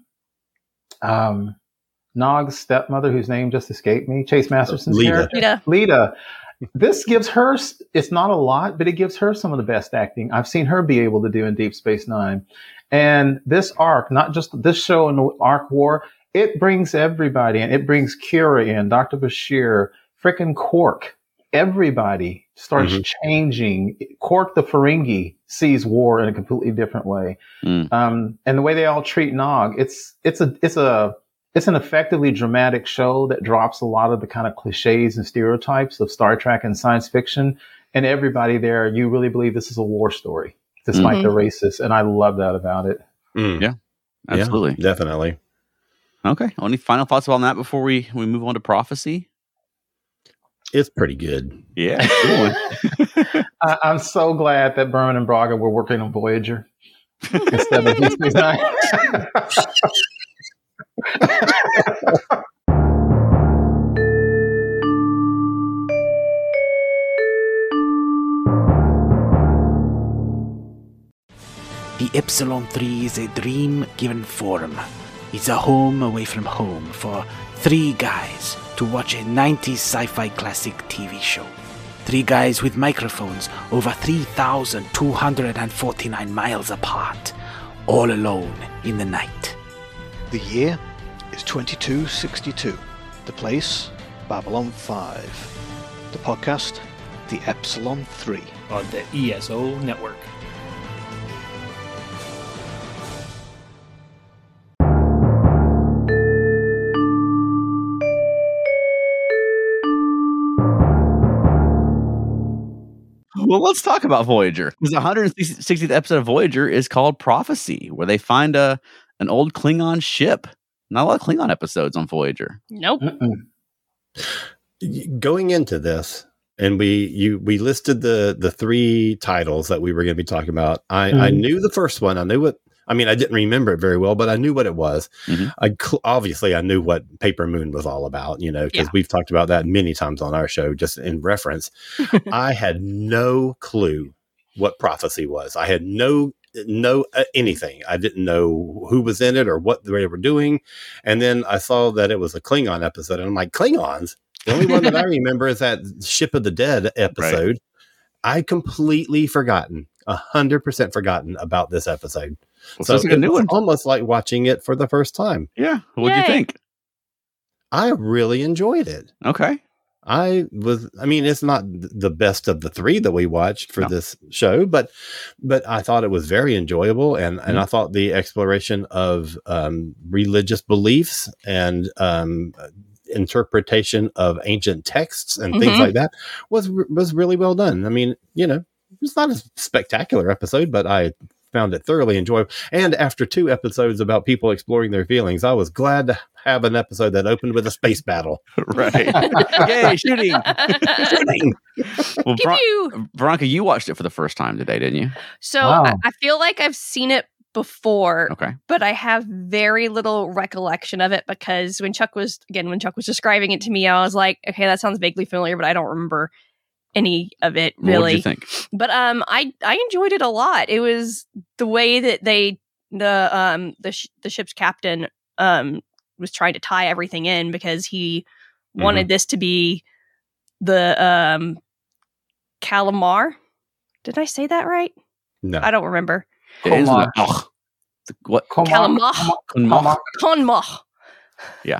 um, Nog's stepmother, whose name just escaped me, Chase Masterson's Lita. character. Lita. Lita. This gives her, it's not a lot, but it gives her some of the best acting I've seen her be able to do in Deep Space Nine. And this arc, not just this show and the Arc War, it brings everybody in. It brings Kira in, Doctor Bashir, frickin' Quark. Everybody starts Mhm. changing. Quark the Ferengi sees war in a completely different way. Mm. Um, and the way they all treat Nog, it's, it's a, it's a, it's an effectively dramatic show that drops a lot of the kind of cliches and stereotypes of Star Trek and science fiction. And everybody there, you really believe this is a war story, despite Mhm. the racists. And I love that about it. Mm. Yeah. Absolutely. Yeah, definitely. Okay. Any final thoughts on that before we, we move on to Prophecy? It's pretty good. Yeah. Cool. I, I'm so glad that Berman and Braga were working on Voyager instead of Deep Space Nine. The Epsilon three is a dream given form. It's a home away from home for three guys to watch a nineties sci-fi classic T V show. Three guys with microphones over three thousand two hundred forty-nine miles apart, all alone in the night. The year is twenty-two sixty-two. The place, Babylon five. The podcast, The Epsilon three. On the E S O network. Well, let's talk about Voyager. Because the one hundred sixtieth episode of Voyager is called Prophecy, where they find a an old Klingon ship. Not a lot of Klingon episodes on Voyager. Nope. Mm-mm. Going into this, and we you we listed the the three titles that we were going to be talking about. I, I Mhm. knew the first one. I knew what. I mean, I didn't remember it very well, but I knew what it was. Mhm. I cl- obviously I knew what Paper Moon was all about. You know, because Yeah. we've talked about that many times on our show, just in reference. I had no clue what Prophecy was. I had no know uh, anything. I didn't know who was in it or what they were doing. And then I saw that it was a Klingon episode, and I'm like, Klingons? The only one that I remember is that Ship of the Dead episode. Right. I completely forgotten, a hundred percent forgotten about this episode. Well, so it's like a it new was one. almost like watching it for the first time. Yeah. What'd Yay. you think? I really enjoyed it. Okay. I was, I mean, it's not the best of the three that we watched for No. this show, but, but I thought it was very enjoyable. And, mm-hmm. and I thought the exploration of um, religious beliefs and um, interpretation of ancient texts and mm-hmm. things like that was, was really well done. I mean, you know, it's not a spectacular episode, but I found it thoroughly enjoyable. And after two episodes about people exploring their feelings, I was glad to have an episode that opened with a space battle. Right. Yay, shooting. shooting. Well, Give Ver- you. Veronica, you watched it for the first time today, didn't you? So Wow. I, I feel like I've seen it before, Okay. but I have very little recollection of it because when Chuck was, again, when Chuck was describing it to me, I was like, okay, that sounds vaguely familiar, but I don't remember any of it really. What did you think? But um, I I enjoyed it a lot. It was the way that they the um the sh- the ship's captain um was trying to tie everything in because he mm-hmm. wanted this to be the um calamar. Did I say that right? No, I don't remember. It is the, oh, the, what? Calamar. Calamar. Conmach. Yeah.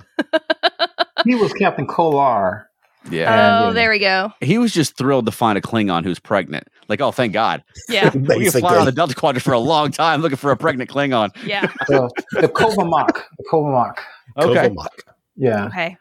He was Captain Kolar. Yeah. Oh, there we go. He was just thrilled to find a Klingon who's pregnant. Like, oh, thank God. Yeah. We can fly around the Delta Quadrant for a long time looking for a pregnant Klingon. Yeah. The, the Kovamak. The Kovamak. Okay. Kovamak. Yeah. Okay.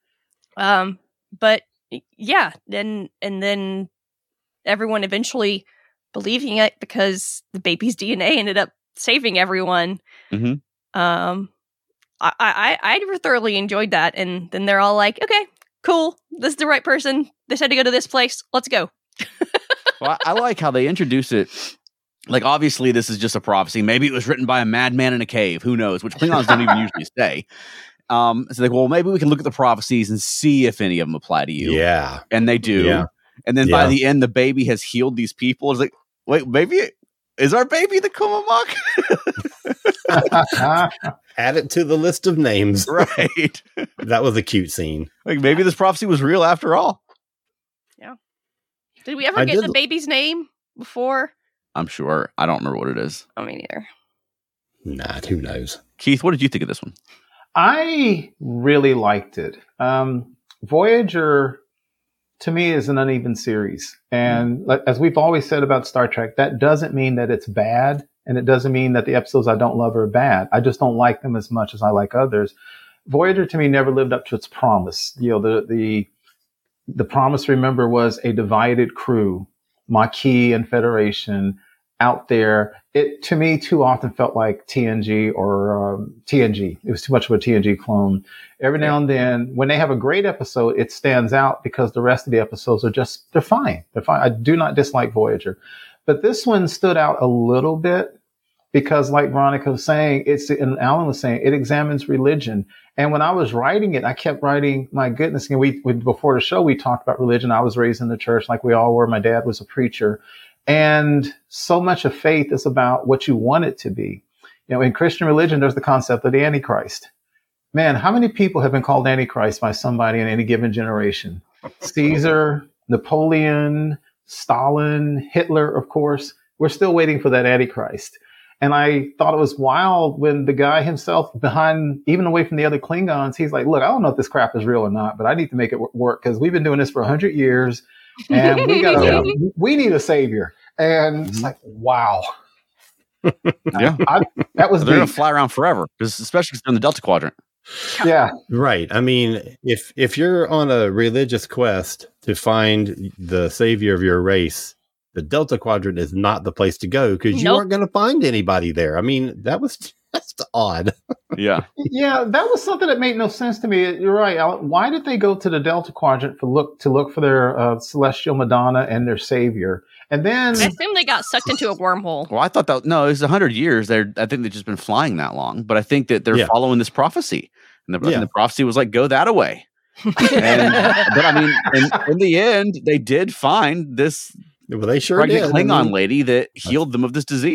Um, but yeah, then and then everyone eventually believing it because the baby's D N A ended up saving everyone. Mm-hmm. Um, I, I I thoroughly enjoyed that, and then they're all like, "Okay, cool, this is the right person. They said to go to this place. Let's go." Well, I, I like how they introduce it. Like, obviously, this is just a prophecy. Maybe it was written by a madman in a cave. Who knows? Which Klingons don't even usually say. Um, so like, well, maybe we can look at the prophecies and see if any of them apply to you. Yeah, and they do. Yeah. And then yeah. by the end, the baby has healed these people. It's like, wait, maybe it, is our baby the Kumamak? Add it to the list of names. Right. That was a cute scene. Like, maybe this prophecy was real after all. Yeah. Did we ever I get did- the baby's name before? I'm sure. I don't remember what it is. I mean, either. Nah, who knows? Keith, what did you think of this one? I really liked it. Um, Voyager, to me, is an uneven series. And like, as we've always said about Star Trek, that doesn't mean that it's bad. And it doesn't mean that the episodes I don't love are bad. I just don't like them as much as I like others. Voyager, to me, never lived up to its promise. You know, the, the, the promise, remember, was a divided crew, Maquis and Federation out there. It, to me, too often felt like T N G or um, T N G. It was too much of a T N G clone. Every now and then, when they have a great episode, it stands out because the rest of the episodes are just, they're fine. They're fine. I do not dislike Voyager. But this one stood out a little bit because, like Veronica was saying, it's, and Alan was saying, it examines religion. And when I was writing it, I kept writing, my goodness, and we, we, before the show, we talked about religion. I was raised in the church like we all were. My dad was a preacher. And so much of faith is about what you want it to be. You know, in Christian religion, there's the concept of the Antichrist. Man, how many people have been called Antichrist by somebody in any given generation? Caesar, Napoleon, Stalin, Hitler, of course. We're still waiting for that Antichrist. And I thought it was wild when the guy himself behind, even away from the other Klingons, he's like, look, I don't know if this crap is real or not, but I need to make it work because we've been doing this for a hundred years and we got to, we need a savior. And it's like, wow. Yeah. I, that was They're going to deep. fly around forever, because especially because they're in the Delta Quadrant. Yeah. Right. I mean, if if you're on a religious quest to find the savior of your race, the Delta Quadrant is not the place to go because you Nope. aren't going to find anybody there. I mean, that was just odd. Yeah. Yeah, that was something that made no sense to me. You're right, Alan. Why did they go to the Delta Quadrant for look to look for their uh, celestial Madonna and their savior? And then I assume they got sucked into a wormhole. Well, I thought that, no, it's a hundred years. They're, I think they've just been flying that long, but I think that they're Yeah. following this prophecy. And the, Yeah. and the prophecy was like, go that away. And, but I mean, in, in the end, they did find this Well, they sure pregnant did. Klingon I mean, lady that healed them of this disease.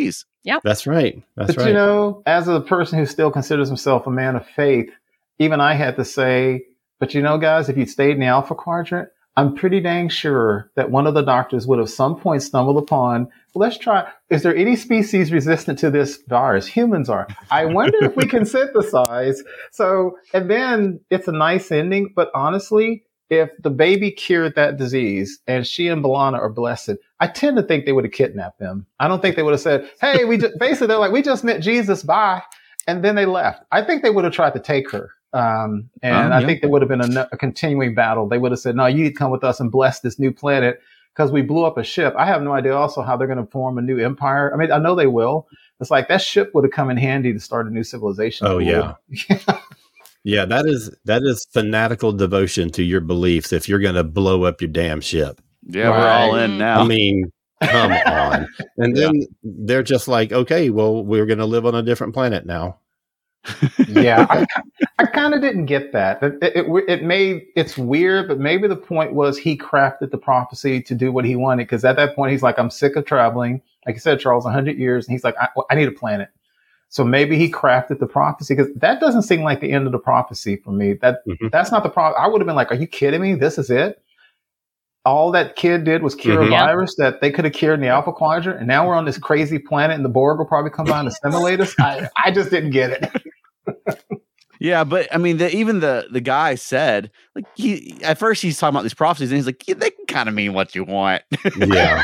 Yep. That's right. That's but right. you know, as a person who still considers himself a man of faith, even I had to say, but you know, guys, if you'd stayed in the Alpha Quadrant, I'm pretty dang sure that one of the doctors would have some point stumbled upon, well, let's try, is there any species resistant to this virus? Humans are. I wonder if we can synthesize. So, and then it's a nice ending, but honestly, if the baby cured that disease and she and B'Elanna are blessed, I tend to think they would have kidnapped them. I don't think they would have said, hey, we just, basically they're like, we just met Jesus, bye. And then they left. I think they would have tried to take her. Um, and um, I yeah. think there would have been a, a continuing battle. They would have said, no, you need to come with us and bless this new planet because we blew up a ship. I have no idea also how they're going to form a new empire. I mean, I know they will. It's like that ship would have come in handy to start a new civilization. Oh, yeah. Yeah, that is that is fanatical devotion to your beliefs if you're going to blow up your damn ship. Yeah, we're all in now. I mean, come on. And then yeah. they're just like, okay, well, we're going to live on a different planet now. yeah, I, I kind of didn't get that. It, it, it made, it's weird, but maybe the point was he crafted the prophecy to do what he wanted. Because at that point, he's like, I'm sick of traveling. Like you said, Charles, one hundred years. And he's like, I, I need a planet. So maybe he crafted the prophecy because that doesn't seem like the end of the prophecy for me. That mm-hmm. That's not the problem. I would have been like, are you kidding me? This is it? All that kid did was cure mm-hmm. a virus that they could have cured in the Alpha Quadrant. And now we're on this crazy planet and the Borg will probably come by and assimilate us. I, I just didn't get it. Yeah, but I mean, the, even the the guy said, like, he at first he's talking about these prophecies, and he's like, yeah, they can kind of mean what you want. Yeah.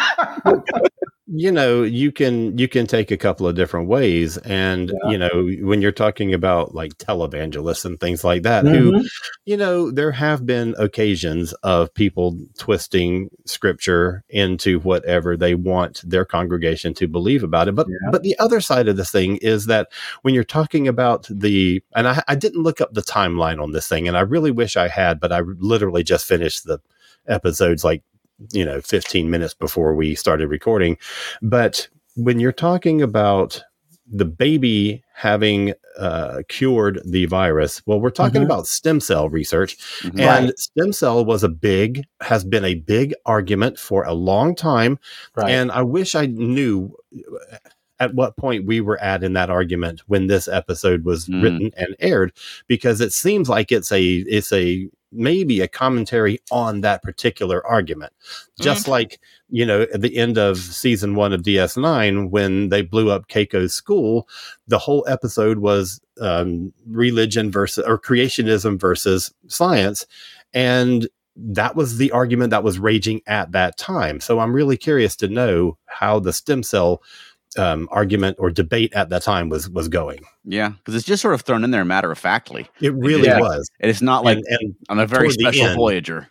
You know, you can you can take a couple of different ways, and yeah. you know, when you're talking about like televangelists and things like that, mm-hmm. who, you know, there have been occasions of people twisting scripture into whatever they want their congregation to believe about it. But yeah. but the other side of the thing is that when you're talking about the, and I, I didn't look up the timeline on this thing, and I really wish I had, but I literally just finished the episodes like, you know, fifteen minutes before we started recording. But when you're talking about the baby having uh, cured the virus, well, we're talking mm-hmm. about stem cell research. Mm-hmm. And right. stem cell was a big, has been a big argument for a long time. Right. And I wish I knew at what point we were at in that argument when this episode was mm. written and aired, because it seems like it's a, it's a, maybe a commentary on that particular argument. Just mm. like, you know, at the end of season one of D S nine, when they blew up Keiko's school, the whole episode was um, religion versus, or creationism versus science. And that was the argument that was raging at that time. So I'm really curious to know how the stem cell Um, argument or debate at that time was was going. Yeah, because it's just sort of thrown in there matter of factly. It really yeah. was. And it's not like and, and on a very special Voyager.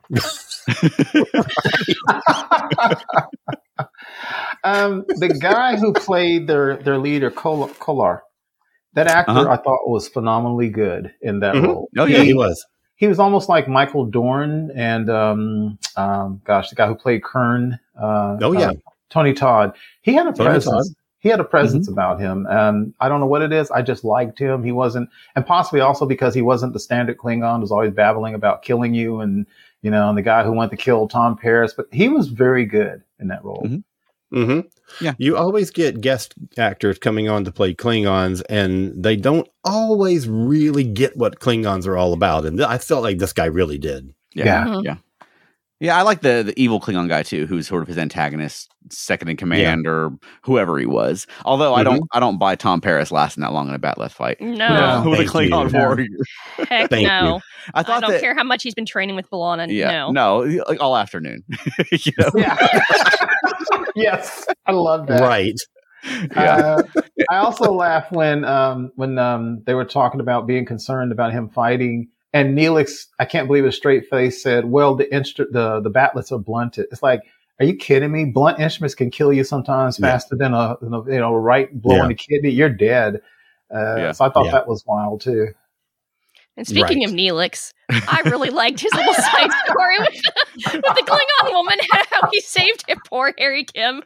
um, the guy who played their their leader, Kol- Kolar, that actor uh-huh. I thought was phenomenally good in that mm-hmm. role. Oh yeah, he, he was. He was almost like Michael Dorn and um, um, gosh, the guy who played Kern. Uh, oh yeah. Uh, Tony Todd. He had a Tony presence. Todd. He had a presence mm-hmm. about him. Um, I don't know what it is. I just liked him. He wasn't, and possibly also because he wasn't the standard Klingon who's always babbling about killing you and, you know, and the guy who went to kill Tom Paris, but he was very good in that role. Mm-hmm. Mm-hmm. Yeah. You always get guest actors coming on to play Klingons, and they don't always really get what Klingons are all about. And th- I felt like this guy really did. Yeah. Yeah. Mm-hmm. Yeah. Yeah, I like the the evil Klingon guy too, who's sort of his antagonist, second in command, yeah. or whoever he was. Although mm-hmm. I don't, I don't buy Tom Paris lasting that long in a Batleth fight. No, with a Klingon you. warrior. Heck Thank no. You. I thought I don't that, care how much he's been training with B'Elanna. Yeah, no, no, like all afternoon. You know? Yeah. Yes, I love that. Right. Yeah. Uh, I also laughed when um, when um, they were talking about being concerned about him fighting. And Neelix, I can't believe his straight face, said, well, the instru- the the batlets are blunted. It's like, are you kidding me? Blunt instruments can kill you sometimes yeah. faster than a, than a you know right blow yeah. in the kidney. You're dead. Uh, yeah. So I thought yeah. that was wild too. And speaking right. of Neelix, I really liked his little side story with, with the Klingon woman, how he saved him, poor Harry Kim.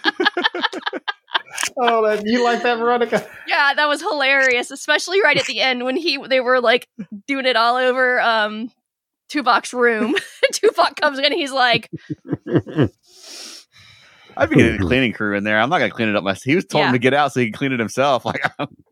Oh, that, you like that, Veronica? Yeah, that was hilarious, especially right at the end when he they were like doing it all over um, Tuvok's room. Tuvok comes in and he's like, I'd be getting a cleaning crew in there. I'm not gonna clean it up myself. He was told Yeah. him to get out so he can clean it himself. Like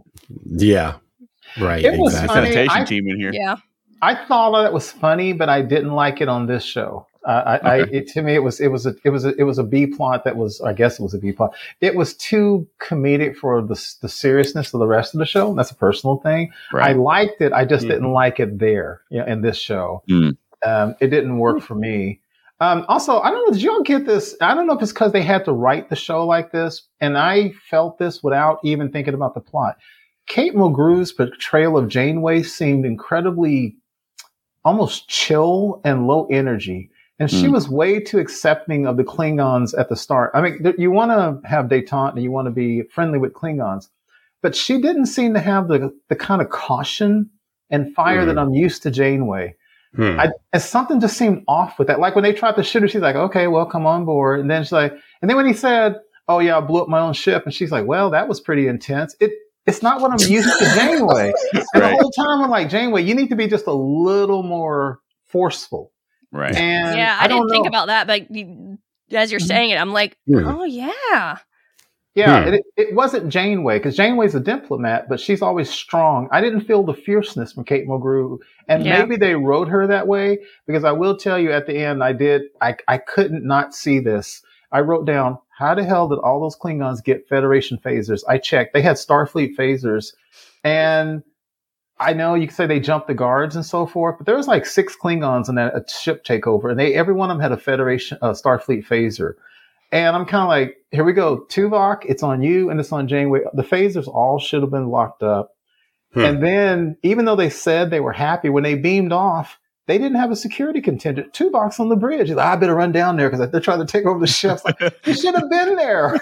Yeah. Right. It was exactly. funny. sanitation I- team in here. Yeah. I thought that was funny, but I didn't like it on this show. Uh, I, I Okay. it, to me, it was it was a it was a, it was a B plot that was, I guess it was a B plot. It was too comedic for the the seriousness of the rest of the show. That's a personal thing. I Right. liked it. I just Mhm. didn't like it there, you know, in this show. Mm. Um, it didn't work for me. Um, also, I don't know. Did y'all get this? I don't know if it's because they had to write the show like this, and I felt this without even thinking about the plot. Kate Mulgrew's portrayal of Janeway seemed incredibly, almost chill and low energy. And she Mm. was way too accepting of the Klingons at the start. I mean, th- you want to have detente and you want to be friendly with Klingons, but she didn't seem to have the, the kind of caution and fire Mm. that I'm used to Janeway. Hmm. I, and something just seemed off with that. Like when they tried to shoot her, she's like, okay, well, come on board. And then she's like, and then when he said, oh yeah, I blew up my own ship. And she's like, well, that was pretty intense. It, it's not what I'm used to Janeway. And Right. the whole time I'm like, Janeway, you need to be just a little more forceful. Right. And Yeah, I, I, don't didn't think know. about that, but you, as you're saying it, I'm like, Hmm. oh yeah. Yeah, Hmm. it, it wasn't Janeway because Janeway's a diplomat, but she's always strong. I didn't feel the fierceness from Kate Mulgrew, and Yeah. maybe they wrote her that way because I will tell you at the end, I did, I, I couldn't not see this. I wrote down, how the hell did all those Klingons get Federation phasers? I checked. They had Starfleet phasers, and I know you can say they jumped the guards and so forth, but there was like six Klingons in that a ship takeover, and they every one of them had a Federation, uh, Starfleet phaser. And I'm kind of like, here we go, Tuvok, it's on you and it's on Janeway. The phasers all should have been locked up. Hmm. And then, even though they said they were happy, when they beamed off, they didn't have a security contingent. Tuvok's on the bridge. He's like, I better run down there because they're trying to take over the ship. Like, you should have been there.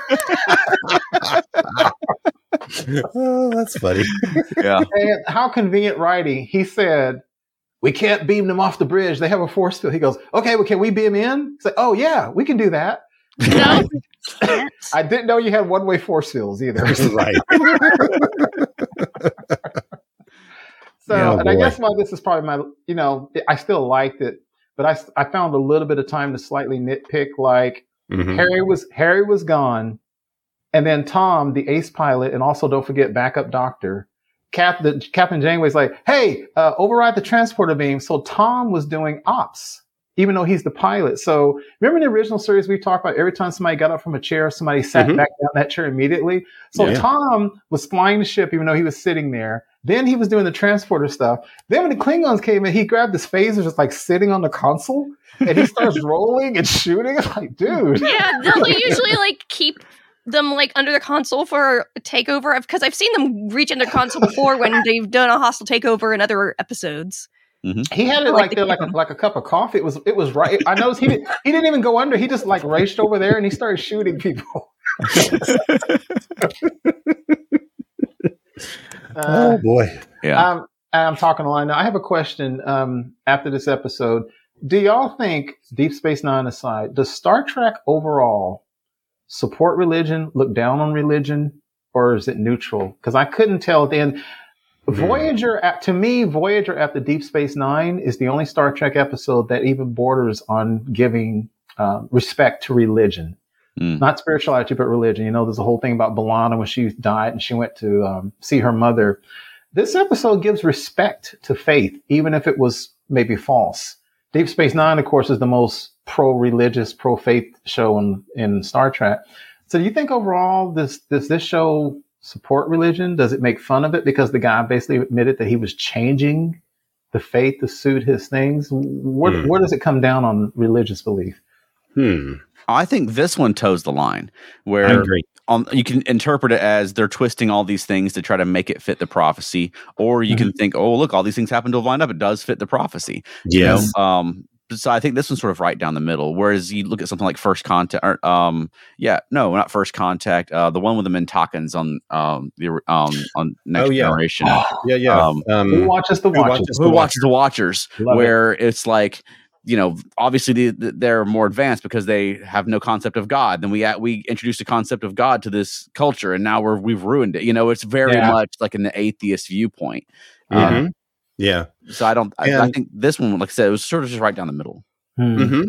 Oh, that's funny. Yeah. And how convenient writing. He said, we can't beam them off the bridge. They have a force field. He goes, okay, well, can we beam in? It's like, oh, yeah, we can do that. No. I didn't know you had one-way force fields either. Right. So, Yeah, and I boy. guess why this is probably my, you know, I still liked it, but I, I found a little bit of time to slightly nitpick. Like Mhm. Harry was Harry was gone, and then Tom, the ace pilot, and also don't forget backup doctor, Cap, the, Captain Janeway's like, hey, uh, override the transporter beam. So Tom was doing ops, even though he's the pilot. So remember in the original series we talked about every time somebody got up from a chair, somebody sat Mhm. back down that chair immediately. So Yeah. Tom was flying the ship, even though he was sitting there. Then he was doing the transporter stuff. Then when the Klingons came in, he grabbed his phaser, just like sitting on the console, and he starts rolling and shooting. I'm like, dude. Yeah, they'll usually like keep them like under the console for a takeover because I've seen them reach into the console before when they've done a hostile takeover in other episodes. He had it I like like to there, keep like a, him. like a cup of coffee. It was it was right. I noticed he didn't he didn't even go under. He just like raced over there and he started shooting people. uh, Oh boy. Yeah. um, I'm talking a line now. I have a question. Um, after this episode, do y'all think, Deep Space Nine aside, does Star Trek overall support religion, look down on religion, or is it neutral? Because I couldn't tell at the end. Voyager, at, to me, Voyager after Deep Space Nine is the only Star Trek episode that even borders on giving uh, respect to religion. Mm. Not spirituality, but religion. You know, there's a whole thing about B'Elanna when she died and she went to um, see her mother. This episode gives respect to faith, even if it was maybe false. Deep Space Nine, of course, is the most pro-religious, pro-faith show in, in Star Trek. So do you think overall this, does this show support religion? Does it make fun of it because the guy basically admitted that he was changing the faith to suit his things? Where, Hmm. where does it come down on religious belief? Hmm. I think this one toes the line I where agree. on, you can interpret it as they're twisting all these things to try to make it fit the prophecy, or you can think, oh, look, all these things happen to have lined up. It does fit the prophecy. You know? Yes. Um, so I think this one's sort of right down the middle. Whereas you look at something like First Contact, or, um, yeah, no, not First Contact, uh, the one with the Mintakans on um, the um, on Next Oh, yeah. Generation. Yeah. Yeah. Um, Um, Who watches the who watches? watches Who watches the Watchers? Love it. where it's like, you know, obviously the, the, they're more advanced because they have no concept of God. Then we we introduced a concept of God to this culture, and now we're we've ruined it. You know, it's very Yeah. much like an atheist viewpoint. mhm. Um, Yeah. so I don't. I, I And- think this one, like I said, it was sort of just right down the middle. Hmm. hmm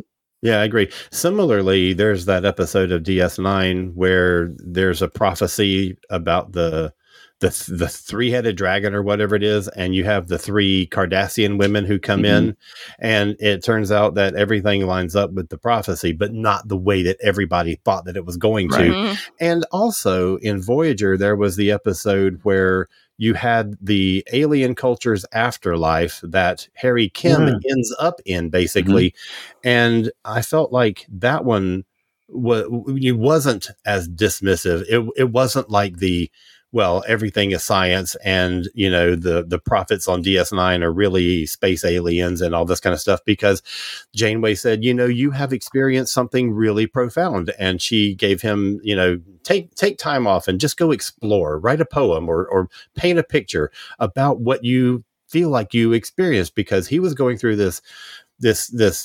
Yeah, I agree. Similarly, there's that episode of D S nine where there's a prophecy about the the the three-headed dragon or whatever it is, and you have the three Cardassian women who come Mhm. in, and it turns out that everything lines up with the prophecy, but not the way that everybody thought that it was going Right. to. Mhm. And also in Voyager, there was the episode where you had the alien culture's afterlife that Harry Kim Mm. ends up in, basically. And I felt like that one was, it wasn't as dismissive. It, it wasn't like the, well, everything is science and, you know, the, the prophets on D S nine are really space aliens and all this kind of stuff, because Janeway said, you know, you have experienced something really profound. And she gave him, you know, take, take time off and just go explore, write a poem or, or paint a picture about what you feel like you experienced, because he was going through this, this, this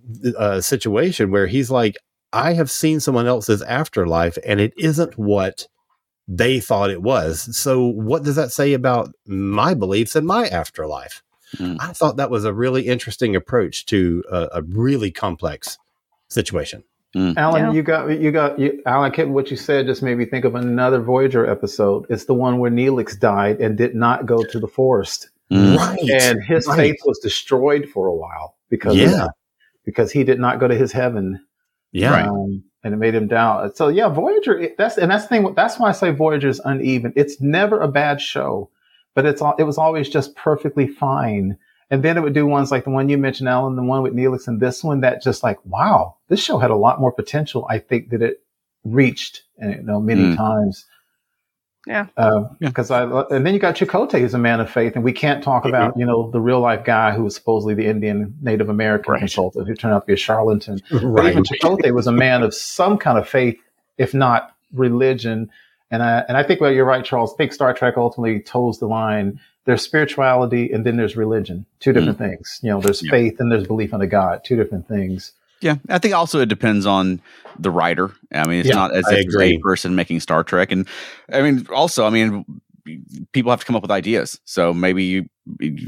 uh, situation where he's like, I have seen someone else's afterlife and it isn't what they thought it was. So what does that say about my beliefs and my afterlife? Mm. I thought that was a really interesting approach to a, a really complex situation. Alan, Yeah. you got you got you, Alan. Kit, what you said just made me think of another Voyager episode. It's the one where Neelix died and did not go to the forest, Mm. Right. and his Right. faith was destroyed for a while because of Yeah. that, because he did not go to his heaven. Yeah. Right. Um, and it made him doubt. So yeah, Voyager. it- That's and that's the thing. That's why I say Voyager is uneven. It's never a bad show, but it's all. It was always just perfectly fine. And then it would do ones like the one you mentioned, Alan, the one with Neelix, and this one that just like, wow, this show had a lot more potential. I think that it reached, and you know, many Mm. times. Yeah. Because I and then you got Chakotay as a man of faith, and we can't talk about you know the real life guy who was supposedly the Indian Native American Right. consultant who turned out to be a charlatan. But Right. even Chakotay was a man of some kind of faith, if not religion. And I and I think well, you're right, Charles. I think Star Trek ultimately toes the line. There's spirituality and then there's religion. Two different things. You know, there's Yeah. faith and there's belief in a God. Two different things. Yeah, I think also it depends on the writer. I mean, it's Yeah, not as I if there's agree. a person making Star Trek, and I mean, also, I mean, people have to come up with ideas. So maybe you you,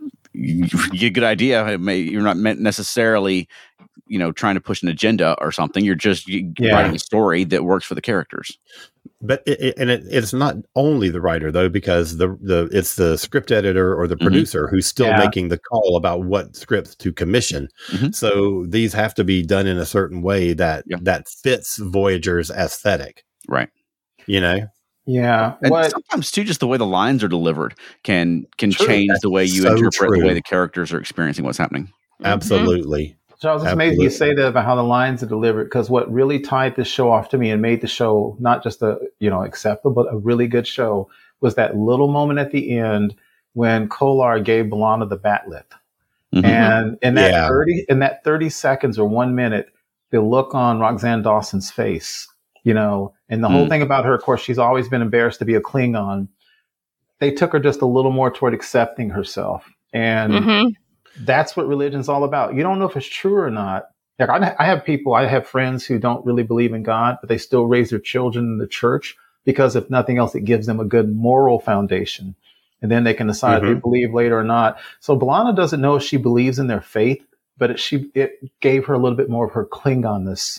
you get a good idea. It may, you're not meant necessarily, you know, trying to push an agenda or something. You're just you, Yeah. writing a story that works for the characters. But it, it, and it, it's not only the writer though, because the the it's the script editor or the Mhm. producer who's still Yeah. making the call about what scripts to commission. Mhm. So these have to be done in a certain way that Yeah. that fits Voyager's aesthetic. Right. You know, Yeah. And What sometimes too, just the way the lines are delivered can can True. change the way you So interpret the true. way the characters are experiencing what's happening. absolutely. Charles, it's amazing you Absolutely. say that about how the lines are delivered, because what really tied this show off to me and made the show not just a you know acceptable but a really good show was that little moment at the end when Kolar gave B'Elanna the batlet, Mhm. and in that Yeah. thirty in that thirty seconds or one minute, the look on Roxanne Dawson's face, you know, and the whole Mm. thing about her, of course, she's always been embarrassed to be a Klingon. They took her just a little more toward accepting herself, and hmm that's what religion's all about. You don't know if it's true or not. Like I, I have people, I have friends who don't really believe in God, but they still raise their children in the church because if nothing else, it gives them a good moral foundation. And then they can decide if they believe later or not. So B'Elanna doesn't know if she believes in their faith, but it, she, it gave her a little bit more of her Klingonness.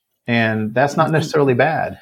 And that's not necessarily bad.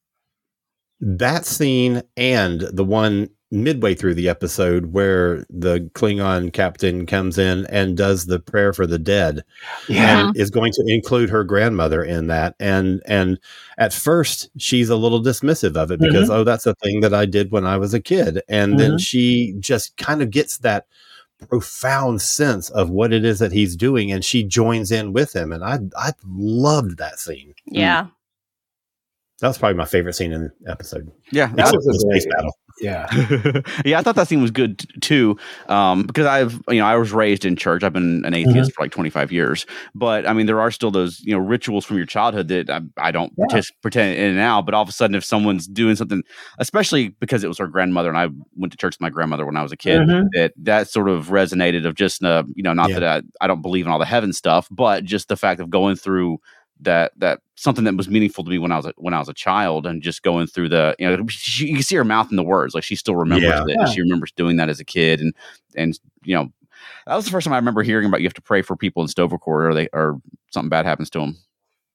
That scene and the one midway through the episode where the Klingon captain comes in and does the prayer for the dead and is going to include her grandmother in that. And, and at first she's a little dismissive of it because, oh, that's a thing that I did when I was a kid. And then she just kind of gets that profound sense of what it is that he's doing. And she joins in with him. And I, I loved that scene. Yeah. That was probably my favorite scene in the episode. Yeah, That I- was a The space great- battle. Yeah. yeah, I thought that scene was good t- too, um, because I've you know I was raised in church. I've been an atheist for like twenty-five years, but I mean there are still those you know rituals from your childhood that I, I don't Yeah. partic- pretend in and out. But all of a sudden, if someone's doing something, especially because it was her grandmother, and I went to church with my grandmother when I was a kid, Mhm. that that sort of resonated. Of just uh, you know not Yeah. that I, I don't believe in all the heaven stuff, but just the fact of going through that that something that was meaningful to me when I was a, when I was a child, and just going through the you know she, you can see her mouth in the words, like she still remembers Yeah. it. Yeah. She remembers doing that as a kid, and and you know That was the first time I remember hearing about you have to pray for people in Sto-vo Corps or they or something bad happens to them.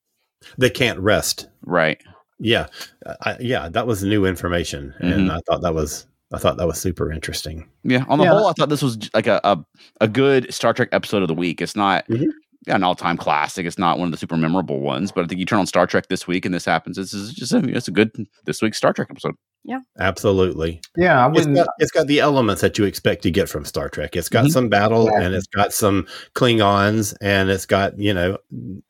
They can't rest. Right. Yeah. I, yeah. That was new information. Mm-hmm. And I thought that was, I thought that was super interesting. Yeah. On the Yeah. whole, I thought this was j- like a, a, a good Star Trek episode of the week. It's not Mhm. yeah, an all-time classic. It's not one of the super memorable ones, but I think you turn on Star Trek this week and this happens. This is just a, it's a good this week's Star Trek episode. Absolutely. Yeah, I It's wouldn't. got, it's got the elements that you expect to get from Star Trek. It's got Mhm. some battle Exactly. and it's got some Klingons and it's got, you know,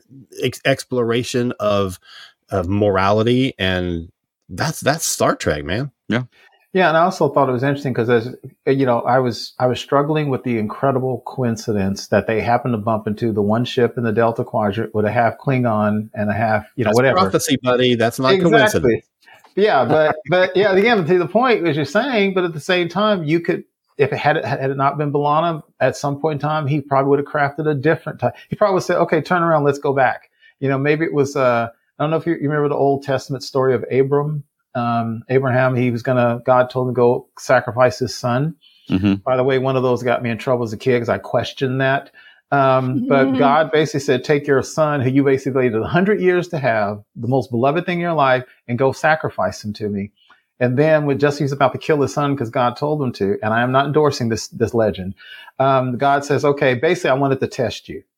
ex- exploration of, of morality. And that's, that's Star Trek, man. Yeah, and I also thought it was interesting because, as you know, I was I was struggling with the incredible coincidence that they happened to bump into the one ship in the Delta Quadrant with a half Klingon and a half, you know, That's whatever. prophecy, buddy. That's not coincidence. Yeah, but but yeah, again, to the point as you're saying, but at the same time, you could, if it had it had it not been B'Elanna, at some point in time, he probably would have crafted a different type. He probably would say, "Okay, turn around, let's go back." You know, maybe it was. Uh, I don't know if you, you remember the Old Testament story of Abram. Um, Abraham, he was gonna. God told him to go sacrifice his son. Mm-hmm. By the way, one of those got me in trouble as a kid because I questioned that. Um, but God basically said, take your son, who you basically waited a hundred years to have, the most beloved thing in your life, and go sacrifice him to me. And then when just he's about to kill his son because God told him to, and I am not endorsing this, this legend. Um, God says, okay, basically I wanted to test you.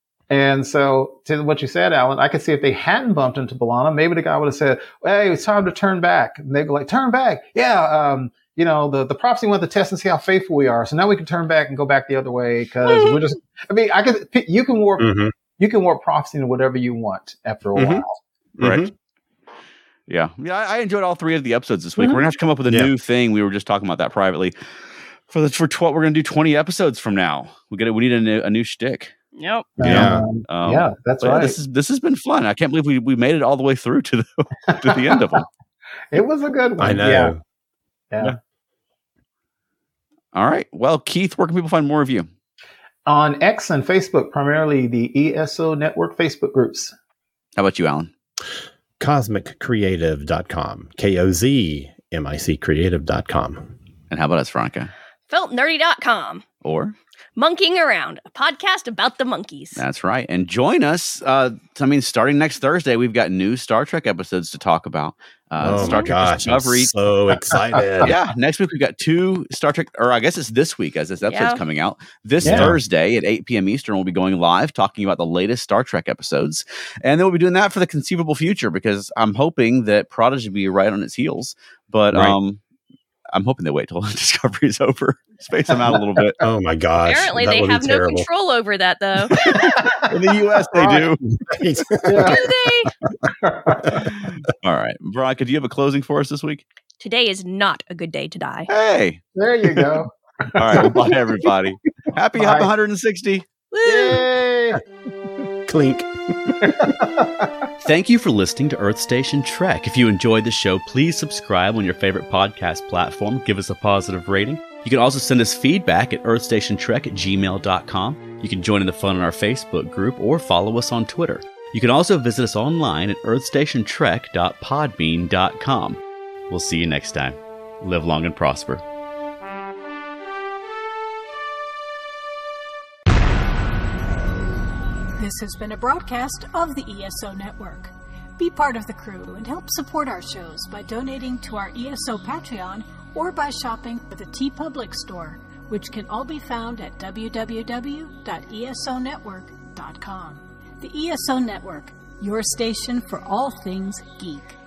And so to what you said, Alan, I could see if they hadn't bumped into B'Elanna, maybe the guy would have said, hey, it's time to turn back. And they'd be like, turn back. Yeah. Um, you know, the, the prophecy wanted to test and see how faithful we are. So now we can turn back and go back the other way because we're just, I mean, I could, you can warp, Mhm. you can warp prophecy into whatever you want after a Mhm. while. Right. Mhm. Yeah. Yeah. I I enjoyed all three of the episodes this week. We're gonna have to come up with a Yeah. new thing. We were just talking about that privately. For the for twelve, we're gonna do twenty episodes from now. We get it. We need a new a new shtick. Yep. Yeah. Um, Um, yeah, that's but yeah, right. This is this has been fun. I can't believe we, we made it all the way through to the to the end of them. It was a good one. I know. Yeah. Yeah. Yeah. All right. Well, Keith, where can people find more of you? On X and Facebook, primarily the E S O Network Facebook groups. How about you, Alan? cosmic creative dot com. K O Z M I C creative dot com. And how about us, Veronica? felt nerdy dot com. Or Monkeying Around, a podcast about the monkeys. that's right. And join us. Uh, I mean, starting next Thursday, we've got new Star Trek episodes to talk about. Uh, oh Star my Trek gosh, I'm Discovery. so excited. Yeah, next week we've got two Star Trek, or I guess it's this week as this episode's Yeah. coming out. This Yeah. Thursday at eight p.m. Eastern, we'll be going live talking about the latest Star Trek episodes. And then we'll be doing that for the conceivable future because I'm hoping that Prodigy will be right on its heels. But Right. um, I'm hoping they wait till Discovery is over. Space them out a little bit. Oh my gosh. Apparently, that they would be have no terrible. control over that, though. In the U S, they do. Yeah. Do they? All right. Veronica, do you have a closing for us this week? Today is not a good day to die. Hey. There you go. All right. Well, bye, everybody. Happy Bye. Happy one hundred sixty. Yay! Clink. Thank you for listening to Earth Station Trek. If you enjoyed the show, please subscribe on your favorite podcast platform. Give us a positive rating. You can also send us feedback at earthstationtrek at gmail dot com. You can join in the fun on our Facebook group or follow us on Twitter. You can also visit us online at earthstationtrek dot podbean dot com. We'll see you next time. Live long and prosper. This has been a broadcast of the E S O Network. Be part of the crew and help support our shows by donating to our E S O Patreon or by shopping at the TeePublic store, which can all be found at w w w dot e s o network dot com. The E S O Network, your station for all things geek.